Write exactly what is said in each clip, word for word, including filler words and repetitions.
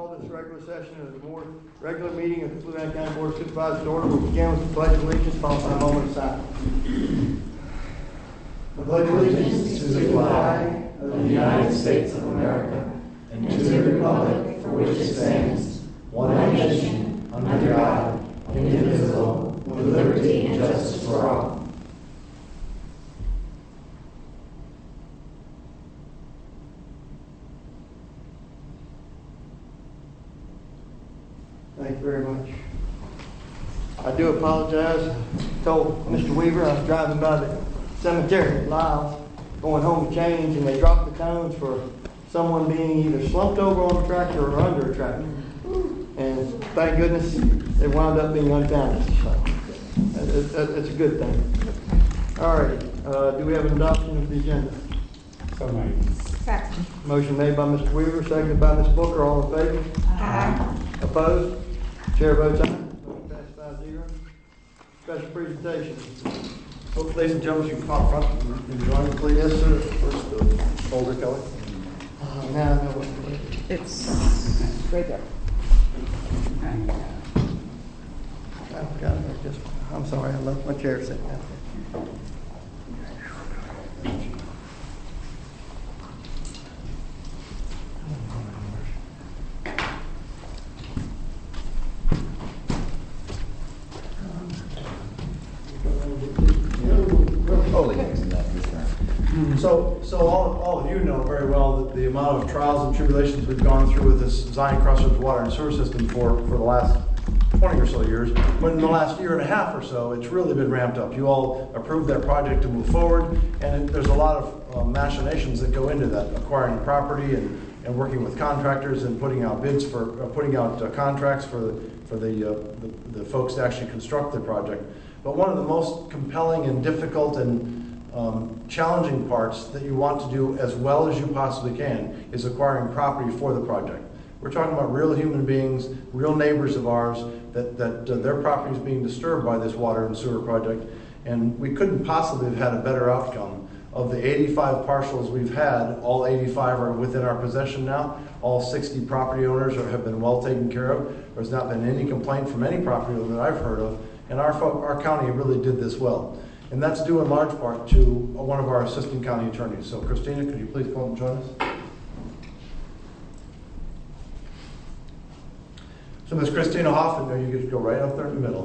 call this regular session of the board, regular meeting of the Fluvanna County Board of Supervisors to order. We'll begin with the Pledge of Allegiance, followed by a moment of silence. I pledge allegiance to the flag of the United States of America and to the republic for which it stands, one nation, under God, indivisible, with liberty and justice for all. Thank you very much. I do apologize. I told Mister Weaver I was driving by the cemetery at Lyles, going home to change, and they dropped the tones for someone being either slumped over on a tractor or under a tractor. And thank goodness it wound up being unfounded. So it's a good thing. All right. Uh, do we have an adoption of the agenda? So made. Second. Motion made by Mister Weaver, seconded by Miz Booker. All in favor? Aye. Opposed? Chair votes aye. Motion passes five zero. Special presentation. Well, ladies and gentlemen, you can come up front and join me, please. Yes, sir. First, the folder, Kelly. Uh, now I know what to do. It's right there. I forgot it. I just, I'm sorry, I left my chair sitting out there. So, so all, all of you know very well that the amount of trials and tribulations we've gone through with this Zion Crossroads water and sewer system for, for the last twenty or so years. But in the last year and a half or so, it's really been ramped up. You all approved that project to move forward, and it, there's a lot of uh, machinations that go into that, acquiring property and, and working with contractors and putting out bids for, uh, putting out uh, contracts for the, for the, uh, the, the folks to actually construct the project. But one of the most compelling and difficult and Um, challenging parts that you want to do as well as you possibly can is acquiring property for the project. We're talking about real human beings, real neighbors of ours, that, that uh, their property is being disturbed by this water and sewer project, and we couldn't possibly have had a better outcome. Of the eighty-five parcels we've had, all eighty-five are within our possession now. All sixty property owners are, have been well taken care of. There's not been any complaint from any property owner that I've heard of, and our, our county really did this well. And that's due in large part to one of our assistant county attorneys. So Christina, could you please come and join us? So Miz Christina Hoffman, no, you could go right up there in the middle.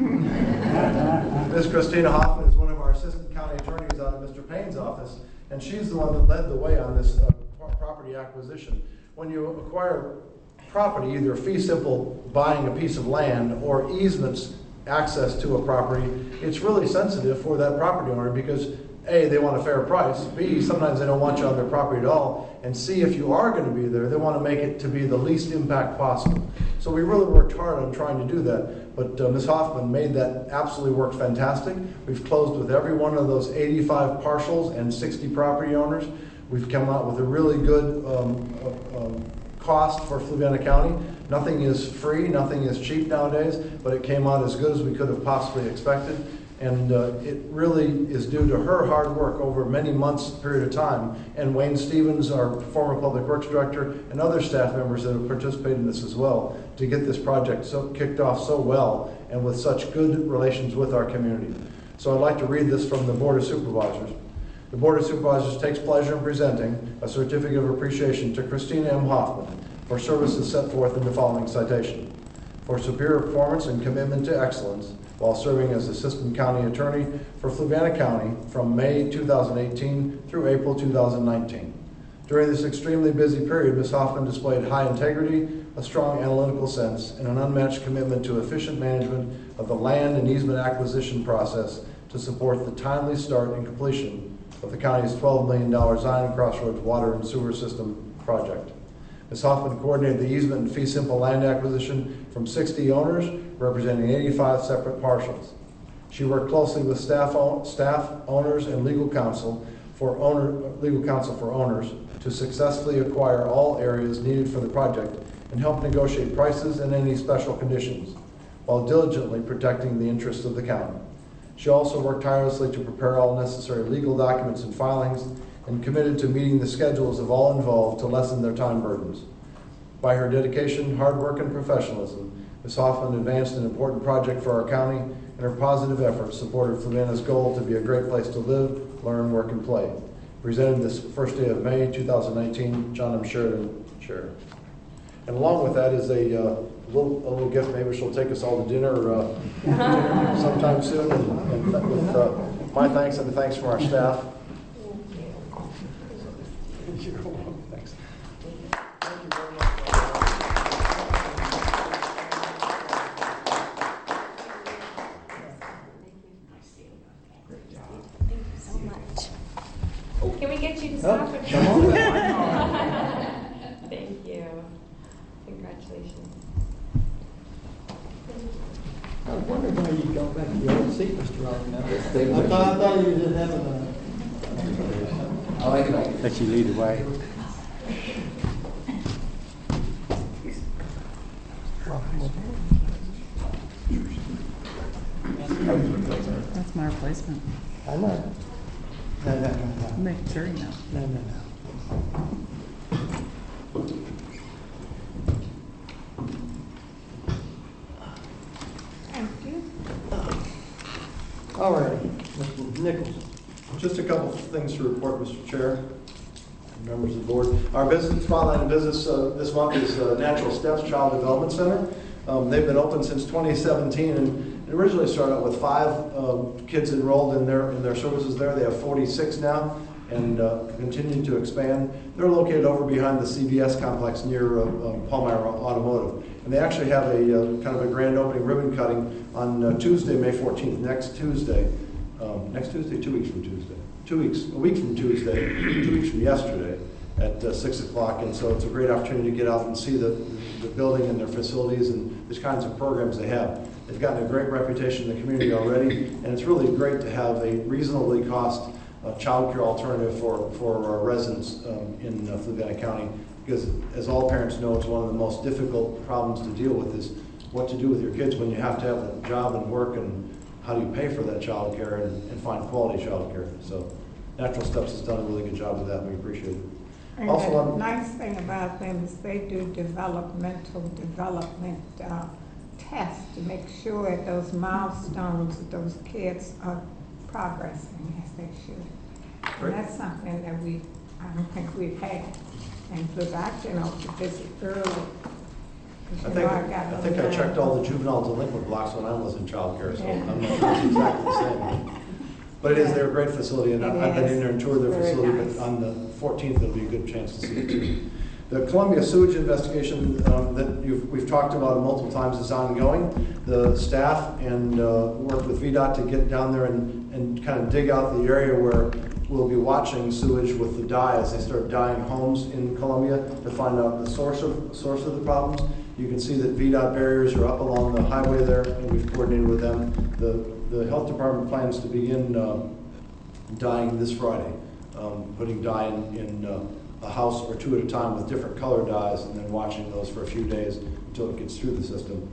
Miz Christina Hoffman is one of our assistant county attorneys out of Mister Payne's office, and she's the one that led the way on this uh, property acquisition. When you acquire property, either fee simple buying a piece of land or easements access to a property, it's really sensitive for that property owner because A, they want a fair price, B, sometimes they don't want you on their property at all, and C, if you are going to be there, they want to make it to be the least impact possible. So we really worked hard on trying to do that, but uh, Miz Hoffman made that absolutely work fantastic. We've closed with every one of those eighty-five parcels and sixty property owners. We've come out with a really good um, uh, um, cost for Fluvanna County. Nothing is free, nothing is cheap nowadays, but it came out as good as we could have possibly expected. And uh, it really is due to her hard work over many months period of time. And Wayne Stevens, our former Public Works Director, and other staff members that have participated in this as well to get this project so kicked off so well and with such good relations with our community. So I'd like to read this from the Board of Supervisors. The Board of Supervisors takes pleasure in presenting a certificate of appreciation to Christina M. Hoffman for services set forth in the following citation. For superior performance and commitment to excellence while serving as Assistant County Attorney for Fluvanna County from May two thousand eighteen through April two thousand nineteen. During this extremely busy period, Miz Hoffman displayed high integrity, a strong analytical sense, and an unmatched commitment to efficient management of the land and easement acquisition process to support the timely start and completion of the county's twelve million dollars Zion Crossroads water and sewer system project. Miz Hoffman coordinated the easement and fee simple land acquisition from sixty owners, representing eighty-five separate parcels. She worked closely with staff, staff, owners, and legal counsel for owner, legal counsel for owners to successfully acquire all areas needed for the project and help negotiate prices and any special conditions, while diligently protecting the interests of the county. She also worked tirelessly to prepare all necessary legal documents and filings and committed to meeting the schedules of all involved to lessen their time burdens. By her dedication, hard work, and professionalism, Miz Hoffman advanced an important project for our county, and her positive efforts supported Fluvanna's goal to be a great place to live, learn, work, and play. Presented this first day of May two thousand nineteen, John M. Sheridan, Chair. And along with that is a, uh, little, a little gift. Maybe she'll take us all to dinner uh, sometime soon. And, and th- with uh, my thanks and the thanks from our staff. You're welcome. Thanks. Thank you very much. Thank you so much. Can we get you to stop? Oh, come on. Thank you. Congratulations. I was wondering why you go back to your old seat, Mister Robin. I stay thought, with I you. thought you were just having a. I like it. Let you lead the way. That's my replacement. I know. No, no, no, no. Make sure you know. No, no, no. Thank you. All right, Mister Nichols. Just a couple of things to report, Mister Chair, members of the board. Our business, spotlight in business uh, this month is uh, Natural Steps Child Development Center. Um, they've been open since twenty seventeen, and it originally started out with five um, kids enrolled in their in their services there. They have forty-six now, and uh, continue to expand. They're located over behind the C B S complex near uh, um, Palmyra Automotive, and they actually have a uh, kind of a grand opening ribbon cutting on uh, Tuesday, May fourteenth, next Tuesday. Um, next Tuesday, two weeks from Tuesday. Two weeks, a week from Tuesday, two weeks from yesterday at uh, six o'clock. And so it's a great opportunity to get out and see the, the building and their facilities and the kinds of programs they have. They've gotten a great reputation in the community already, and it's really great to have a reasonably cost uh, child care alternative for, for our residents um, in uh, Fluvanna County, because as all parents know, it's one of the most difficult problems to deal with is what to do with your kids when you have to have a job and work, and how do you pay for that child care and, and find quality child care. So Natural Steps has done a really good job with that, and we appreciate it. And Also the on- nice thing about them is they do developmental development uh, tests to make sure those milestones of those kids are progressing as they should. Great. And that's something that we, I don't think we've had. And plus, I you know to visit early. 'Cause, I you think, know, got I no think I time. checked all the juvenile delinquent blocks when I was in childcare, so Yeah. I'm not sure it's exactly the same. But it is, they're a great facility, and It I've been in is. there and toured their Very facility, nice. but on the fourteenth, there'll be a good chance to see it too. The Columbia sewage investigation um, that you've, we've talked about multiple times is ongoing. The staff and uh, worked with V DOT to get down there and, and kind of dig out the area where we'll be watching sewage with the dye as they start dyeing homes in Columbia to find out the source of source of the problems. You can see that V DOT barriers are up along the highway there, and we've coordinated with them. The the health department plans to begin uh, dyeing this Friday, um, putting dye in, in uh, a house or two at a time with different color dyes, and then watching those for a few days until it gets through the system,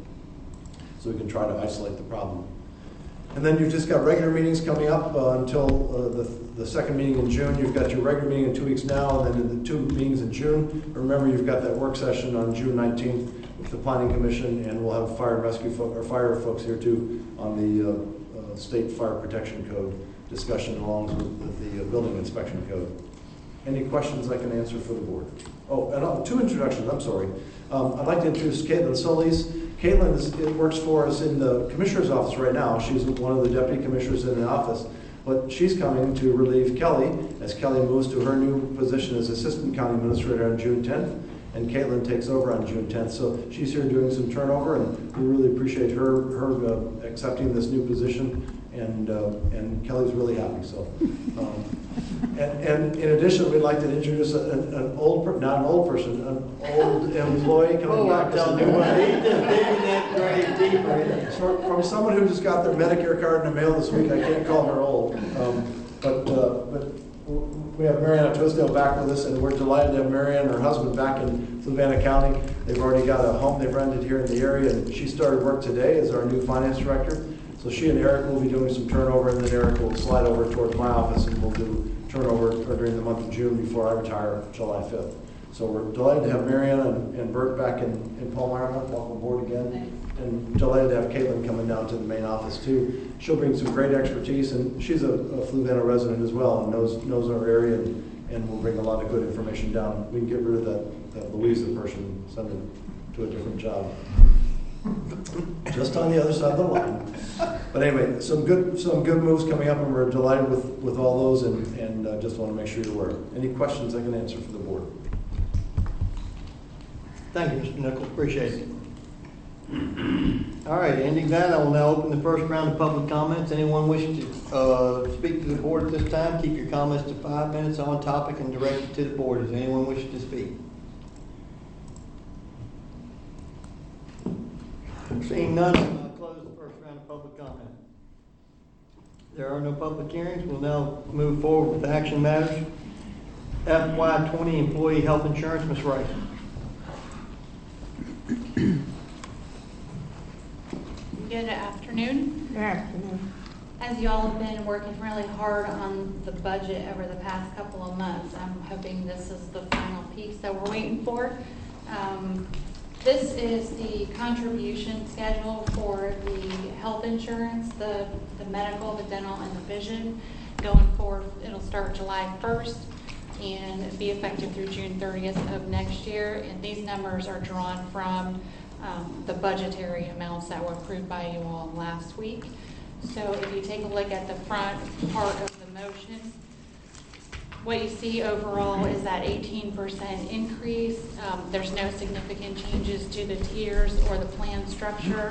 so we can try to isolate the problem. And then you've just got regular meetings coming up uh, until uh, the, the second meeting in June. You've got your regular meeting in two weeks now, and then the two meetings in June. Remember, you've got that work session on June nineteenth with the Planning Commission, and we'll have fire and rescue folk, or fire folks here too on the uh, uh, State Fire Protection Code discussion along with, with the uh, Building Inspection Code. Any questions I can answer for the board? Oh, and uh, two introductions, I'm sorry. Um, I'd like to introduce Caitlin Solis. Caitlin is, it works for us in the commissioner's office right now. She's one of the deputy commissioners in the office, but she's coming to relieve Kelly as Kelly moves to her new position as assistant county administrator on June tenth, and Caitlin takes over on June tenth. So she's here doing some turnover, and we really appreciate her her uh, accepting this new position, and uh, and Kelly's really happy. So. Um, And, and in addition, we'd like to introduce a- an, an old, per- not an old person, an old employee coming Oh, back. I'm as a telling you new- what, he just digging that grave deeper. For- From someone who just got their Medicare card in the mail this week, I can't call her old. Um, But, uh, but w- we have Mariana Twisdale back with us, and we're delighted to have Marianne and her husband back in Fluvanna County. They've already got a home they've rented here in the area, and she started work today as our new finance director. So she and Eric will be doing some turnover, and then Eric will slide over towards my office, and we'll do turnover during the month of June before I retire July fifth. So we're delighted to have Mariana and, and Bert back in, in Palmyra. Welcome aboard again. And delighted to have Caitlin coming down to the main office too. She'll bring some great expertise, and she's a, a Fluvanna resident as well and knows knows our area, and, and will bring a lot of good information down. We can get rid of that, that Louisa person and send her to a different job. Just on the other side of the line. But anyway, some good some good moves coming up, and we're delighted with, with all those, and, and uh, just want to make sure you're aware. Any questions I can answer for the board? Thank you, Mister Nichols, appreciate it. All right, ending that, I will now open the first round of public comments. Anyone wishing to uh, speak to the board at this time, keep your comments to five minutes on topic and direct it to the board. Is anyone wishing to speak? Seeing none, I'll close the first round of public comment. There are no public hearings. We'll now move forward with action matters. F Y twenty employee health insurance, Miz Rice. Good afternoon. Good afternoon. As you all have been working really hard on the budget over the past couple of months, I'm hoping this is the final piece that we're waiting for. Um, this is the contribution schedule for the health insurance, the, the medical, the dental, and the vision. Going forward, it'll start July first and be effective through June thirtieth of next year. And these numbers are drawn from Um, the budgetary amounts that were approved by you all last week. So if you take a look at the front part of the motion, what you see overall is that eighteen percent increase. Um, there's no significant changes to the tiers or the plan structure.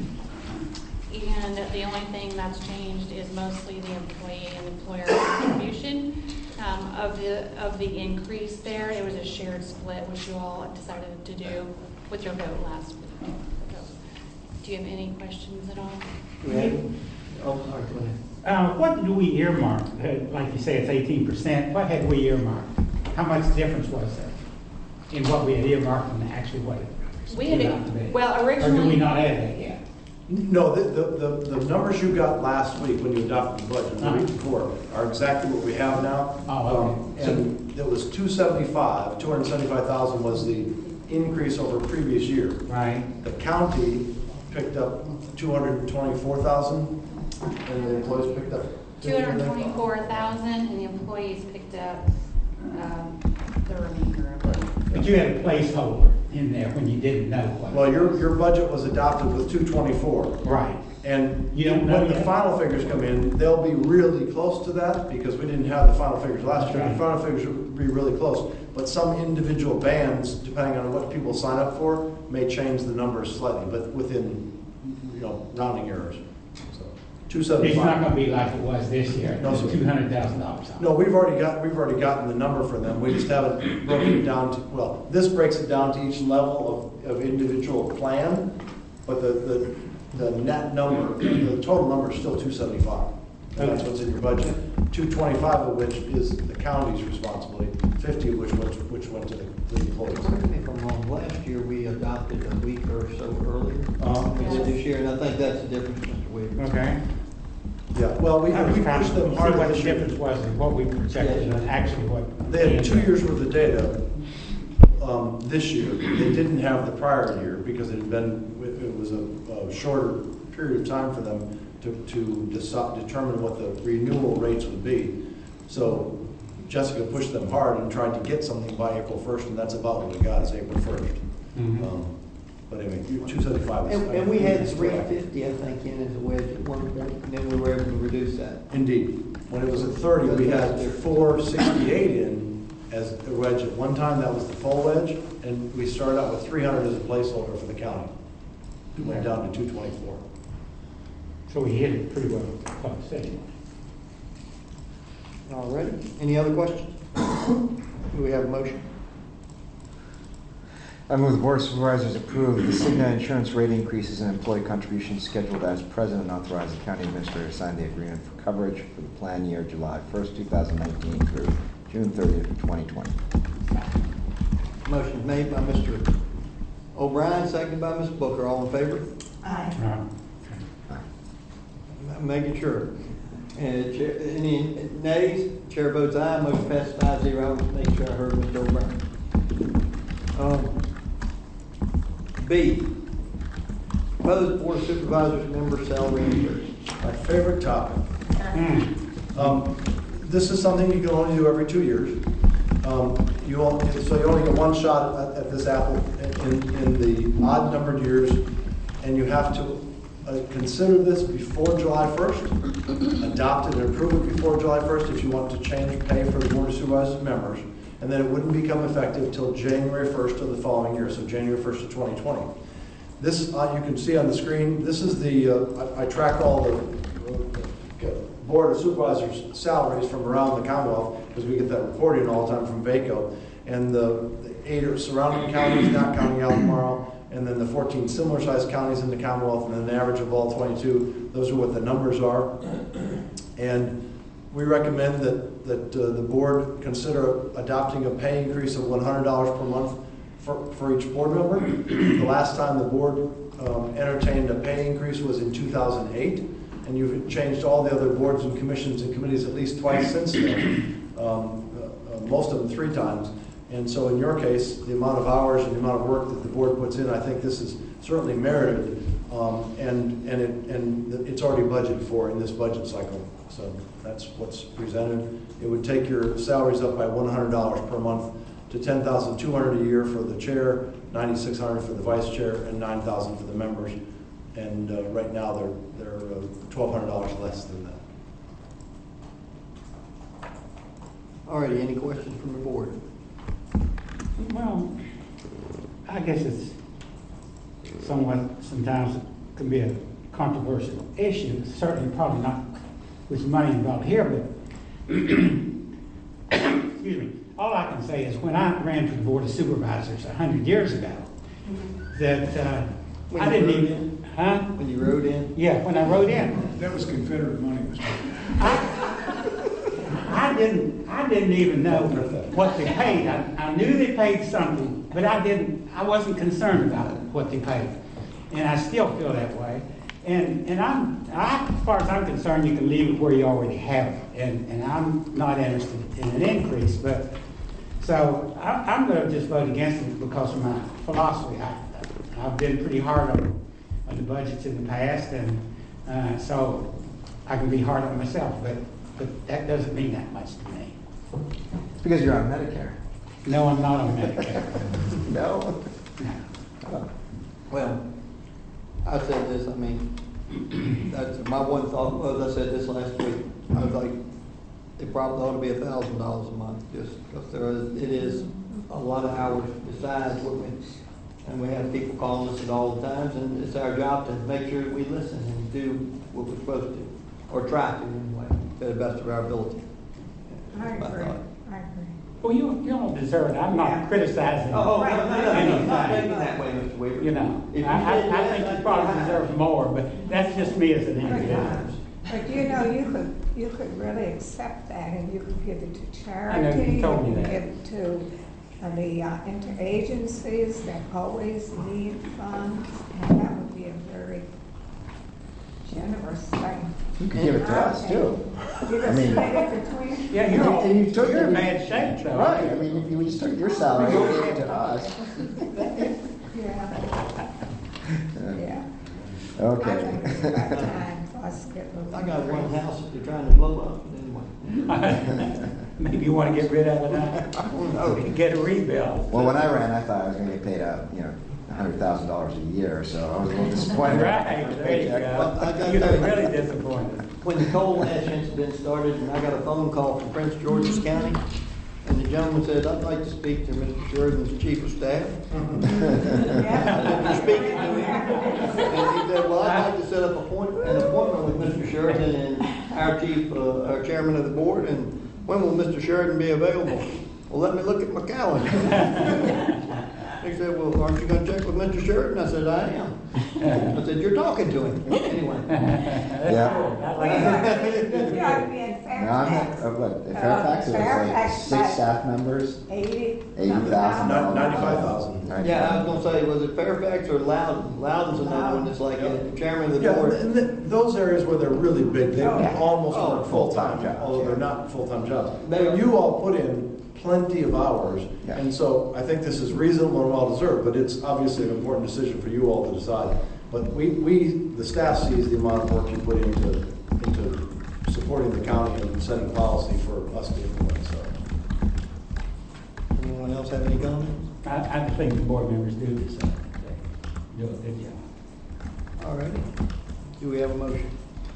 And the only thing that's changed is mostly the employee and employer contribution. Um, of the of the increase there, it was a shared split, which you all decided to do with your vote last week. So, do you have any questions at all? Do we have? Oh, sorry, go ahead. Uh, what do we earmark? Uh, Like you say, it's eighteen percent. What had we earmarked? How much difference was there in what we had earmarked and actually what it We had, turned out to be? well, Or do we originally, not have that yet? No, the, the, the, the numbers you got last week when you adopted the budget, the week before, are exactly what we have now. Oh, okay. Um, And it was two seventy-five, two hundred seventy-five thousand was the increase over previous year. Right. The county picked up two hundred twenty-four thousand, and the employees picked up. two hundred twenty-four thousand, and the employees picked up, um, the remainder of it. But you had a placeholder in there when you didn't know what. Well, your, your budget was adopted with two twenty-four. Right. And You don't know when the yet? final figures come in, they'll be really close to that, because we didn't have the final figures last year. The Right. final figures will be really close, but some individual bands, depending on what people sign up for, may change the numbers slightly, but within, you know, rounding errors. So, two It's not seventy-five. gonna be like it was this year. No, sir. Two hundred thousand dollars. No, we've already got, we've already gotten the number for them. We just haven't broken it down to, well, this breaks it down to each level of, of individual plan, but the, the, the net number, the total number is still two seventy-five. And that's what's in your budget. two twenty-five of which is the county's responsibility, fifty of which went, which went to the, the employees. Correct me if I'm wrong, last year we adopted a week or so earlier. Uh-huh. We did this year, and I think that's the difference, Mister Weaver. Okay. Yeah, well, we, I was we trying to pushed them see hard what the this year. difference was in what we projected and actually what. They had two years worth of data um, this year. They didn't have the prior year because it had been, it was a, a shorter period of time for them to, to decide, determine what the renewal rates would be. So Jessica pushed them hard and tried to get something by April first, and that's about what we got, is April first. Mhm. Um, But anyway, two seventy-five is. And, and we had three fifty, I think, in as a wedge at one point, and then we were able to reduce that. Indeed. When it was at thirty, we had four sixty-eight in as a wedge. At one time, that was the full wedge, and we started out with three hundred as a placeholder for the county. We went down to two twenty-four. So we hit it pretty well close anyway. All righty. Any other questions? Do we have a motion? I move the Board of Supervisors approve the Cigna insurance rate increases and employee contributions scheduled as present and authorize the county administrator to sign the agreement for coverage for the plan year July first, two thousand nineteen through June thirtieth, twenty twenty. Motion made by Mister O'Brien, seconded by Miz Booker. All in favor? Aye. Uh, M- Making sure. And chair, any nays? Chair votes aye. Motion passes five zero. I was making sure I heard Mister O'Brien. Um, B, proposed board of supervisors member salary increase. My favorite topic. Hmm. Um, This is something you can only do every two years. Um, You only, so you only get one shot at, at this apple in, in the odd numbered years, and you have to uh, consider this before July first, adopt it and approve it before July first if you want to change pay for the board of supervisors members, and then it wouldn't become effective till January first of the following year, so January first of twenty twenty. This, uh, you can see on the screen, this is the, uh, I, I track all the uh, Board of Supervisors salaries from around the Commonwealth, because we get that reporting all the time from VACO. And the, the eight or surrounding counties, not counting Albemarle, and then the fourteen similar sized counties in the Commonwealth, and then the average of all twenty-two, those are what the numbers are. And we recommend that, that uh, the board consider adopting a pay increase of one hundred dollars per month for, for each board member. The last time the board um, entertained a pay increase was in two thousand eight, and you've changed all the other boards and commissions and committees at least twice since then, um, uh, uh, most of them three times. And so in your case, the amount of hours and the amount of work that the board puts in, I think this is certainly merited, um, and, and, it, and it's already budgeted for in this budget cycle. So that's what's presented. It would take your salaries up by one hundred dollars per month to ten thousand two hundred dollars a year for the chair, nine thousand six hundred dollars for the vice chair, and nine thousand dollars for the members. And uh, right now, they're, they're uh, twelve hundred dollars less than that. All righty, any questions from the board? Well, I guess it's somewhat, sometimes it can be a controversial issue. Certainly probably not with money involved here, but excuse me. All I can say is when I ran for the Board of Supervisors a hundred years ago, that uh, When I you didn't wrote even, huh? When you wrote in? Yeah, when I wrote in. That was Confederate money, Mister I didn't, I didn't even know what they paid. I, I knew they paid something, but I didn't, I wasn't concerned about what they paid. And I still feel that way. And, and I'm, I, as far as I'm concerned, you can leave it where you already have it. And, and I'm not interested in an increase, but, so I, I'm gonna just vote against it because of my philosophy. I, I've been pretty hard on, on the budgets in the past, and uh, so I can be hard on myself, but, but that doesn't mean that much to me. It's because you're on Medicare. No, I'm not on Medicare. No? No. Well, I said this, I mean, that's, my one thought was, I said this last week, I was like, it probably ought to be a thousand dollars a month, just because there is, it is a lot of hours besides what we, and we have people calling us at all the times, and it's our job to make sure we listen and do what we're supposed to, or try to anyway, to the best of our ability. I That's my agree, thought. I agree. Well, you, you don't deserve it. I'm not criticizing. Oh, no, no, no, no, anything. not thinking that way, Mister Weaver. You know, If you I, said I, I yes, think I'd you probably be deserve more, but that's just me as an individual. But you know, you could, you could really accept that, and you could give it to charity. I know, you told me could that. Give it to uh, the uh, interagencies that always need funds, and that would be a very generous thing. You could give it to us, too. You I can mean- split it between. Yeah, you're, all, And you took you're in it- bad shape, though. Right, I mean, if you just took your salary and gave it to us. Yeah, yeah. I Okay. think it's about time for us to get those. I got one house that they're trying to blow up, but anyway. Maybe you want to get rid of it now. I don't know. Get a rebuild. Well, when I ran, I thought I was gonna get paid out, you know, a hundred thousand dollars a year, so I was a little disappointed. Right, there you Well, I go. got You're that. really disappointed. When the coal ash incident started, and I got a phone call from Prince George's County, and the gentleman said, I'd like to speak to Mister Sheridan's chief of staff. And after speaking to him, and he said, well, I'd like to set up a point, an appointment with Mister Sheridan and our chief, uh, our chairman of the board, and when will Mister Sheridan be available? Well, let me look at my calendar. He said, well, aren't you gonna check with Mister Sheridan? I said, I am. I said, you're talking to him. Anyway. That's Yeah. cool. I We like ought that. to- we ought to be in Now, I'm, Fairfax. uh, what, in Fairfax, it was like Fairfax, six but- staff members, Eighty. eighty thousand. Ninety-five thousand. Yeah, I was gonna say, was it Fairfax or Loudon? Loudon's another one that's like a chairman of the Yeah, board. and th- those areas where they're really big, they Oh, yeah. almost Oh, work full-time full-time, jobs, although yeah. they're not full-time jobs. They- But you all put in plenty of hours. Yeah. And so I think this is reasonable and well-deserved, but it's obviously an important decision for you all to decide. But we, we, the staff sees the amount of work you put into, into supporting the county and setting policy for us to implement, so. Anyone else have any comments? I, I think the board members do this, uh, they do a good job. All righty. Do we have a motion?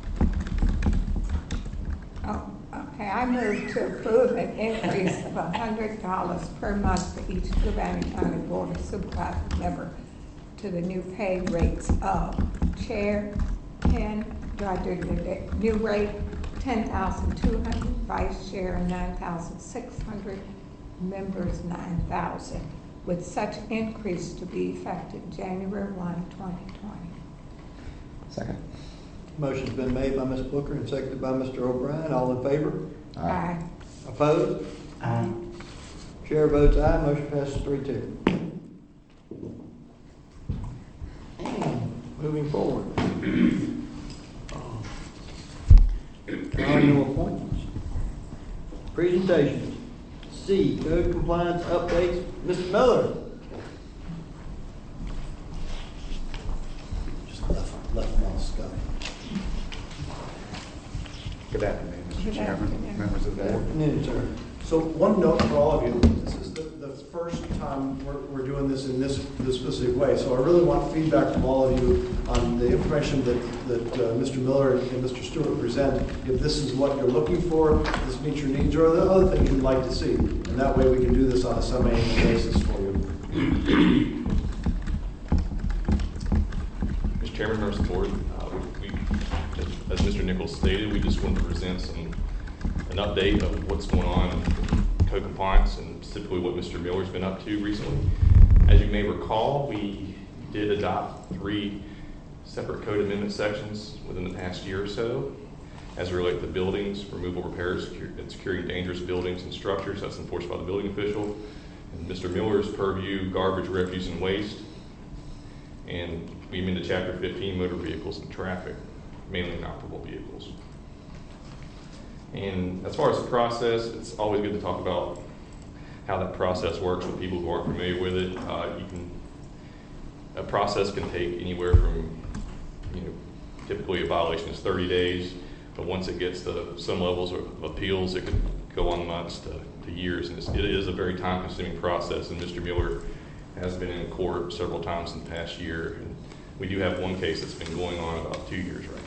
Oh, okay, I move to approve an increase of one hundred dollars per month for each Urbana County Board of Supervisors member to the new pay rates of chair, ten, do I do the new rate, ten thousand two hundred, vice chair, nine thousand six hundred, members, nine thousand, with such increase to be effective January first, twenty twenty. Second. Motion's been made by Miz Booker and seconded by Mister O'Brien. All in favor? Aye. Opposed? Aye. Chair votes aye. Motion passes three two. Moving forward. Annual appointments. Presentations. C, code compliance updates. Mister Miller. Just left, left mouse go. Good afternoon, Mister Good Chairman, afternoon. members of the Good board. afternoon, sir. So one note for all of you, this is the, the first time we're, we're doing this in this, this specific way. So I really want feedback from all of you on the information that, that uh, Mister Miller and Mister Stewart present. If this is what you're looking for, if this meets your needs, or the other things you'd like to see. And that way we can do this on a semi-annual basis for you. Mister Chairman, members of the board, uh, we, we, as Mister Nichols stated, we just wanted to present some an update of what's going on in code compliance and specifically what Mister Miller's been up to recently. As you may recall, we did adopt three separate code amendment sections within the past year or so as it relates to buildings, removal, repairs, secure, and securing dangerous buildings and structures. That's enforced by the building official. And Mister Miller's purview, garbage, refuse, and waste. And we amended Chapter fifteen, motor vehicles and traffic, mainly inoperable vehicles. And as far as the process, it's always good to talk about how that process works with people who aren't familiar with it. Uh, you can, a process can take anywhere from, you know, typically a violation is thirty days, but once it gets to some levels of appeals, it can go on months to, to years. And it's, it is a very time-consuming process, and Mister Mueller has been in court several times in the past year. And we do have one case that's been going on about two years right now.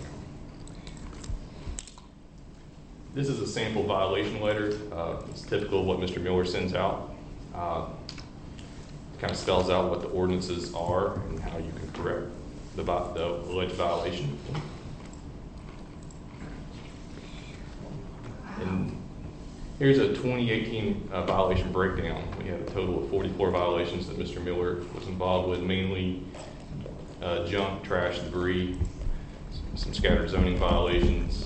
This is a sample violation letter. Uh, it's typical of what Mister Mueller sends out. Uh, it kind of spells out what the ordinances are and how you can correct the, the alleged violation. And here's a twenty eighteen uh, violation breakdown. We had a total of forty-four violations that Mister Mueller was involved with, mainly uh, junk, trash, debris, some scattered zoning violations,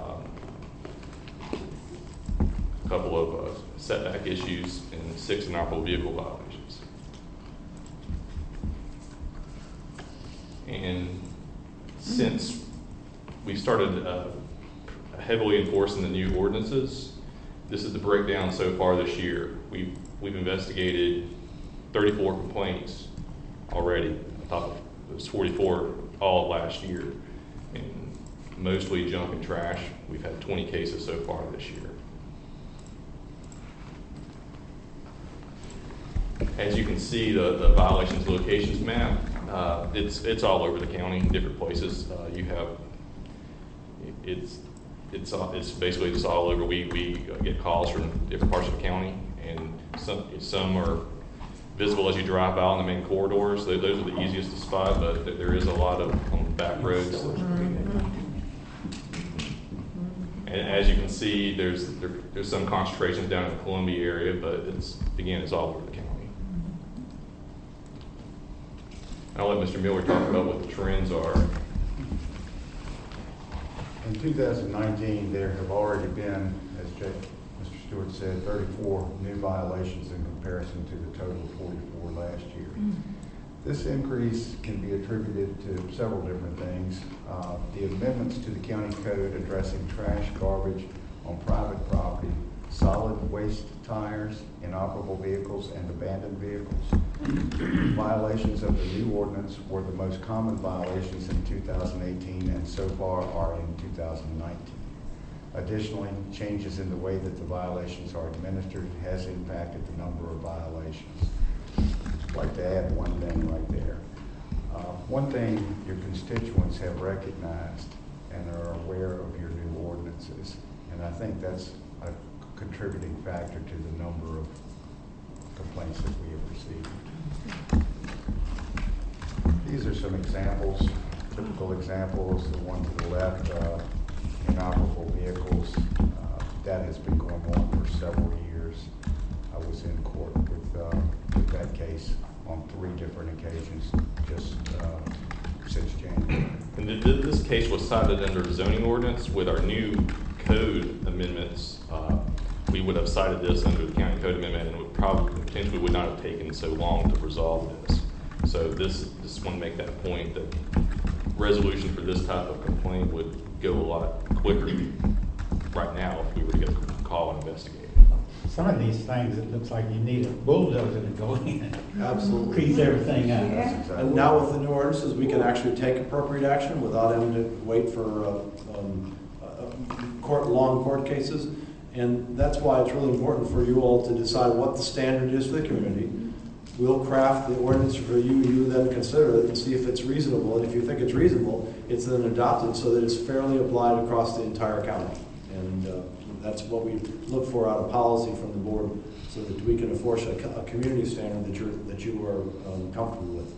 a couple of uh, setback issues, and six inoperable vehicle violations. And since we started uh, heavily enforcing the new ordinances, this is the breakdown so far this year. We've, we've investigated thirty-four complaints already. I thought it was forty-four all last year, and mostly junk and trash. We've had twenty cases so far this year. As you can see, the, the violations locations map, uh, it's it's all over the county in different places. Uh, you have, it's it's it's basically just all over. We we get calls from different parts of the county, and some some are visible as you drive by on the main corridors. Those are the easiest to spot, but there is a lot of on the back roads. And as you can see, there's there, there's some concentrations down in the Columbia area, but it's again it's all over the county. I'll let Mister Miller talk about what the trends are. In two thousand nineteen, there have already been, as Jake, Mister Stewart said, thirty-four new violations in comparison to the total of forty-four last year. Mm. This increase can be attributed to several different things. Uh, the amendments to the county code addressing trash, garbage on private property, solid waste tires, inoperable vehicles, and abandoned vehicles. Violations of the new ordinance were the most common violations in two thousand eighteen and so far are in two thousand nineteen. Additionally, changes in the way that the violations are administered has impacted the number of violations. I'd like to add one thing right there. Uh, one thing your constituents have recognized and are aware of your new ordinances, and I think that's a contributing factor to the number of complaints that we have received. These are some examples, typical examples. The one to the left, uh, inoperable vehicles. Uh, that has been going on for several years. I was in court with, uh, with that case on three different occasions just uh, since January. And th- th- this case was cited under zoning ordinance. With our new code amendments, uh, we would have cited this under the county code amendment, and it would probably potentially would not have taken so long to resolve this. So this, just want to make that point that resolution for this type of complaint would go a lot quicker right now if we were to get a call and investigate. Some of these things, it looks like you need a bulldozer to go in. Absolutely. Crease everything up. Yeah. And now with the new ordinances, we can actually take appropriate action without having to wait for uh, um, uh, court, long court cases. And that's why it's really important for you all to decide what the standard is for the community. We'll craft the ordinance for you, you then consider it and see if it's reasonable. And if you think it's reasonable, it's then adopted so that it's fairly applied across the entire county. And uh, that's what we look for out of policy from the board, so that we can enforce a, a community standard that you're that you are um, comfortable with.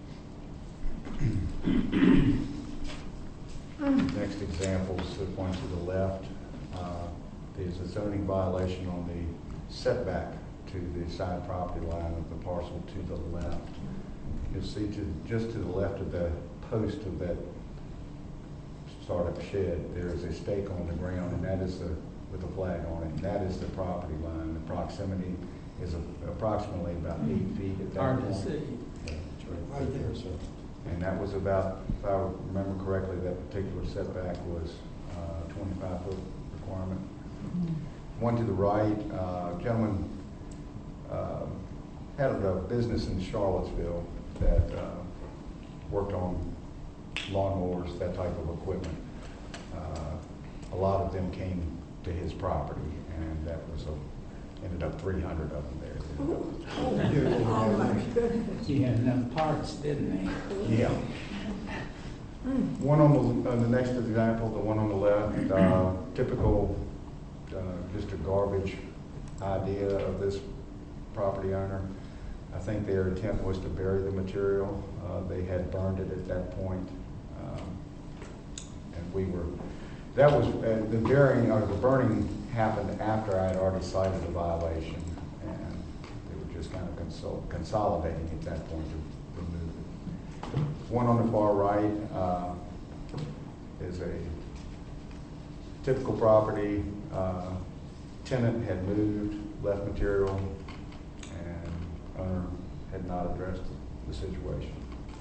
Next example is the one to the left. Uh, there's a zoning violation on the setback to the side property line of the parcel to the left. You'll see to just to the left of the post of that startup shed, there is a stake on the ground, and that is the with a flag on it. And that is the property line. The proximity is a, approximately about eight feet at that Hard point. to see. It's right, right there, sir. And that was about, if I remember correctly, that particular setback was uh, twenty-five foot requirement. Mm-hmm. One to the right, uh, gentleman uh, had a business in Charlottesville that uh, worked on lawnmowers, that type of equipment. Uh, a lot of them came to his property, and that was a, ended up three hundred of them there. Oh, my goodness. He had enough parts, didn't he? Yeah. One on the, on the next example, the one on the left, uh, typical, uh, just a garbage idea of this property owner. I think their intent was to bury the material. Uh, they had burned it at that point. Um, and we were, that was, uh, the burying or the burning happened after I had already cited the violation. And they were just kind of consol consolidating at that point to remove it. One on the far right uh, is a typical property. Uh, tenant had moved, left material, and owner had not addressed the situation.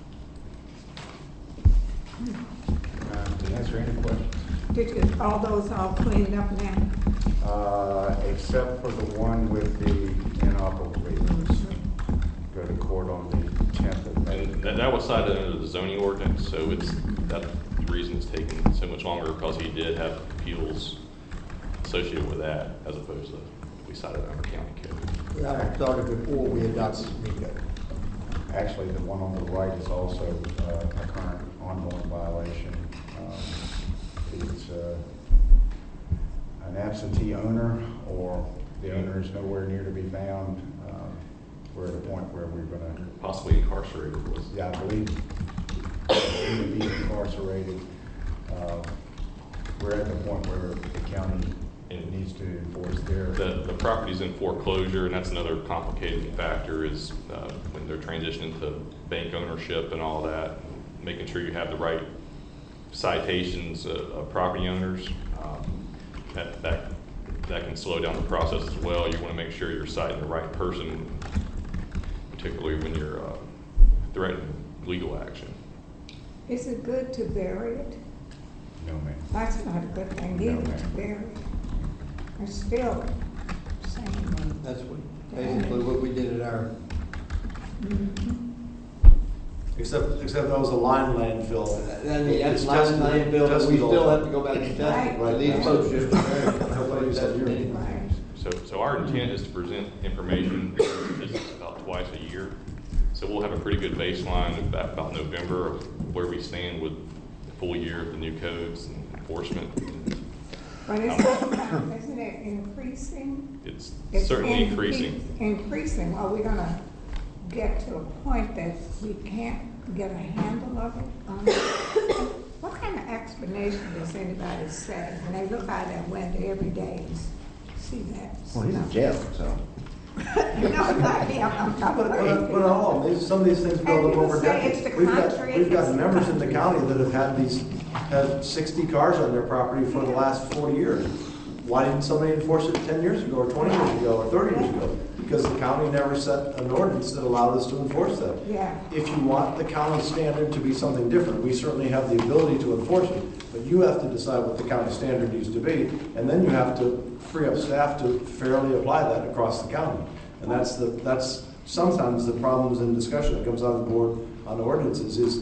Uh, to answer any questions? Did you, all those all cleaned up now? Uh, except for the one with the inoperable vehicles. Go to court on the tenth of May. And that, that was cited under the zoning ordinance, so it's, that's the reason it's taken so much longer, because he did have appeals associated with that, as opposed to we cited under county code. I started before we adopted the new code. Actually, the one on the right is also uh, a current ongoing violation. Um, It's uh, an absentee owner, or the owner is nowhere near to be found. Um, We're at a point where we're going to, Possibly incarcerated was. yeah, I believe, he would be incarcerated. Uh, We're at the point where the county needs to enforce their. The, the property's in foreclosure, and that's another complicating factor is uh, when they're transitioning to bank ownership and all that, making sure you have the right citations of, of property owners. Um, that, that, that can slow down the process as well. You want to make sure you're citing the right person, particularly when you're uh, threatening legal action. Is it good to bury it? No, ma'am. That's not a good thing either, No, to ma'am. bury it. Or still, same. That's what, basically what we did at our, Except, except that was a lime landfill. I mean, that's It's line tested- landfill, but we tested all still the have to time. go back and test it. Right. These folks just. Nobody uses it. Right. So, so our intent is to present information just about twice a year. So we'll have a pretty good baseline of about, about November of where we stand with the full year of the new codes and enforcement. But it's, not- isn't it increasing? It's It's certainly incre- increasing. Increasing, are we gonna get to a point that we can't get a handle of it? Um, What kind of explanation does anybody say when they look out that window every day and see that? Well, he's in jail, so. No, not him, I'm talking But, about. but, but all, these, some of these things build up And over you say it's decades. the We've got, country, we've got it's the members in the country. county that have had these, have sixty cars on their property for the last forty years. Why didn't somebody enforce it ten years ago, or twenty years ago, or thirty years ago? Because the county never set an ordinance that allowed us to enforce that. Yeah. If you want the county standard to be something different, we certainly have the ability to enforce it, but you have to decide what the county standard needs to be, and then you have to free up staff to fairly apply that across the county. And that's the, that's sometimes the problems and discussion that comes out of the board on ordinances is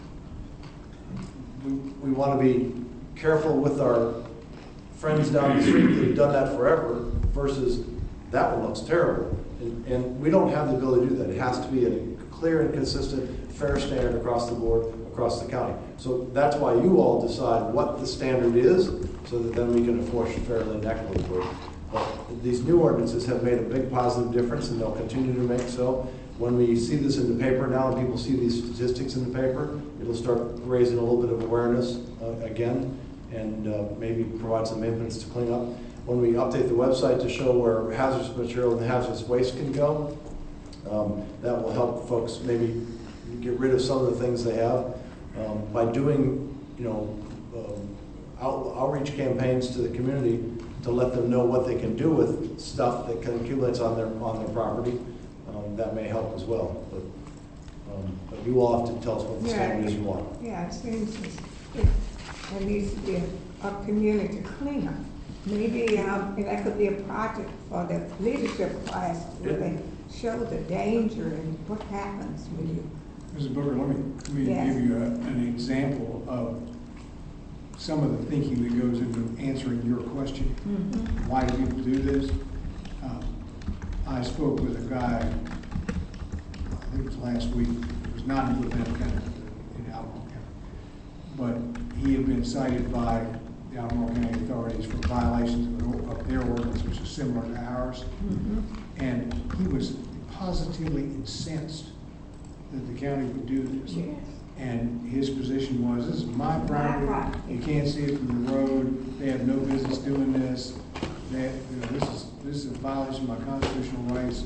we, we want to be careful with our friends down the street that have done that forever versus that one looks terrible. And, and we don't have the ability to do that. It has to be a clear and consistent, fair standard across the board, across the county. So that's why you all decide what the standard is, so that then we can enforce fairly and equitably. But these new ordinances have made a big positive difference, and they'll continue to make so. When we see this in the paper now, and people see these statistics in the paper, it'll start raising a little bit of awareness uh, again, and uh, maybe provide some maintenance to clean up. When we update the website to show where hazardous material and hazardous waste can go, um, that will help folks maybe get rid of some of the things they have. Um, by doing, you know, um, out, outreach campaigns to the community to let them know what they can do with stuff that can accumulate on their on their property, um, that may help as well. But, um, but you all have to tell us what the Yeah, standard is you want. Yeah, it seems as if there needs to be a, a community cleanup. Maybe um, that could be a project for the leadership class where they show the danger and what happens when you. Mister Booker, let me, let me Yes. give you a, an example of some of the thinking that goes into answering your question. Mm-hmm. Why do people do this? Um, I spoke with a guy, I think it was last week, it was not in Lieutenant County, in Albemarle County. But he had been cited by the Albemarle County authorities for violations of, of their ordinance, which is similar to ours. Mm-hmm. And he was positively incensed that the county would do this. Yes. And his position was, this is my property, property. you can't see it from the road, they have no business doing this, they, you know, this is, this is a violation of my constitutional rights.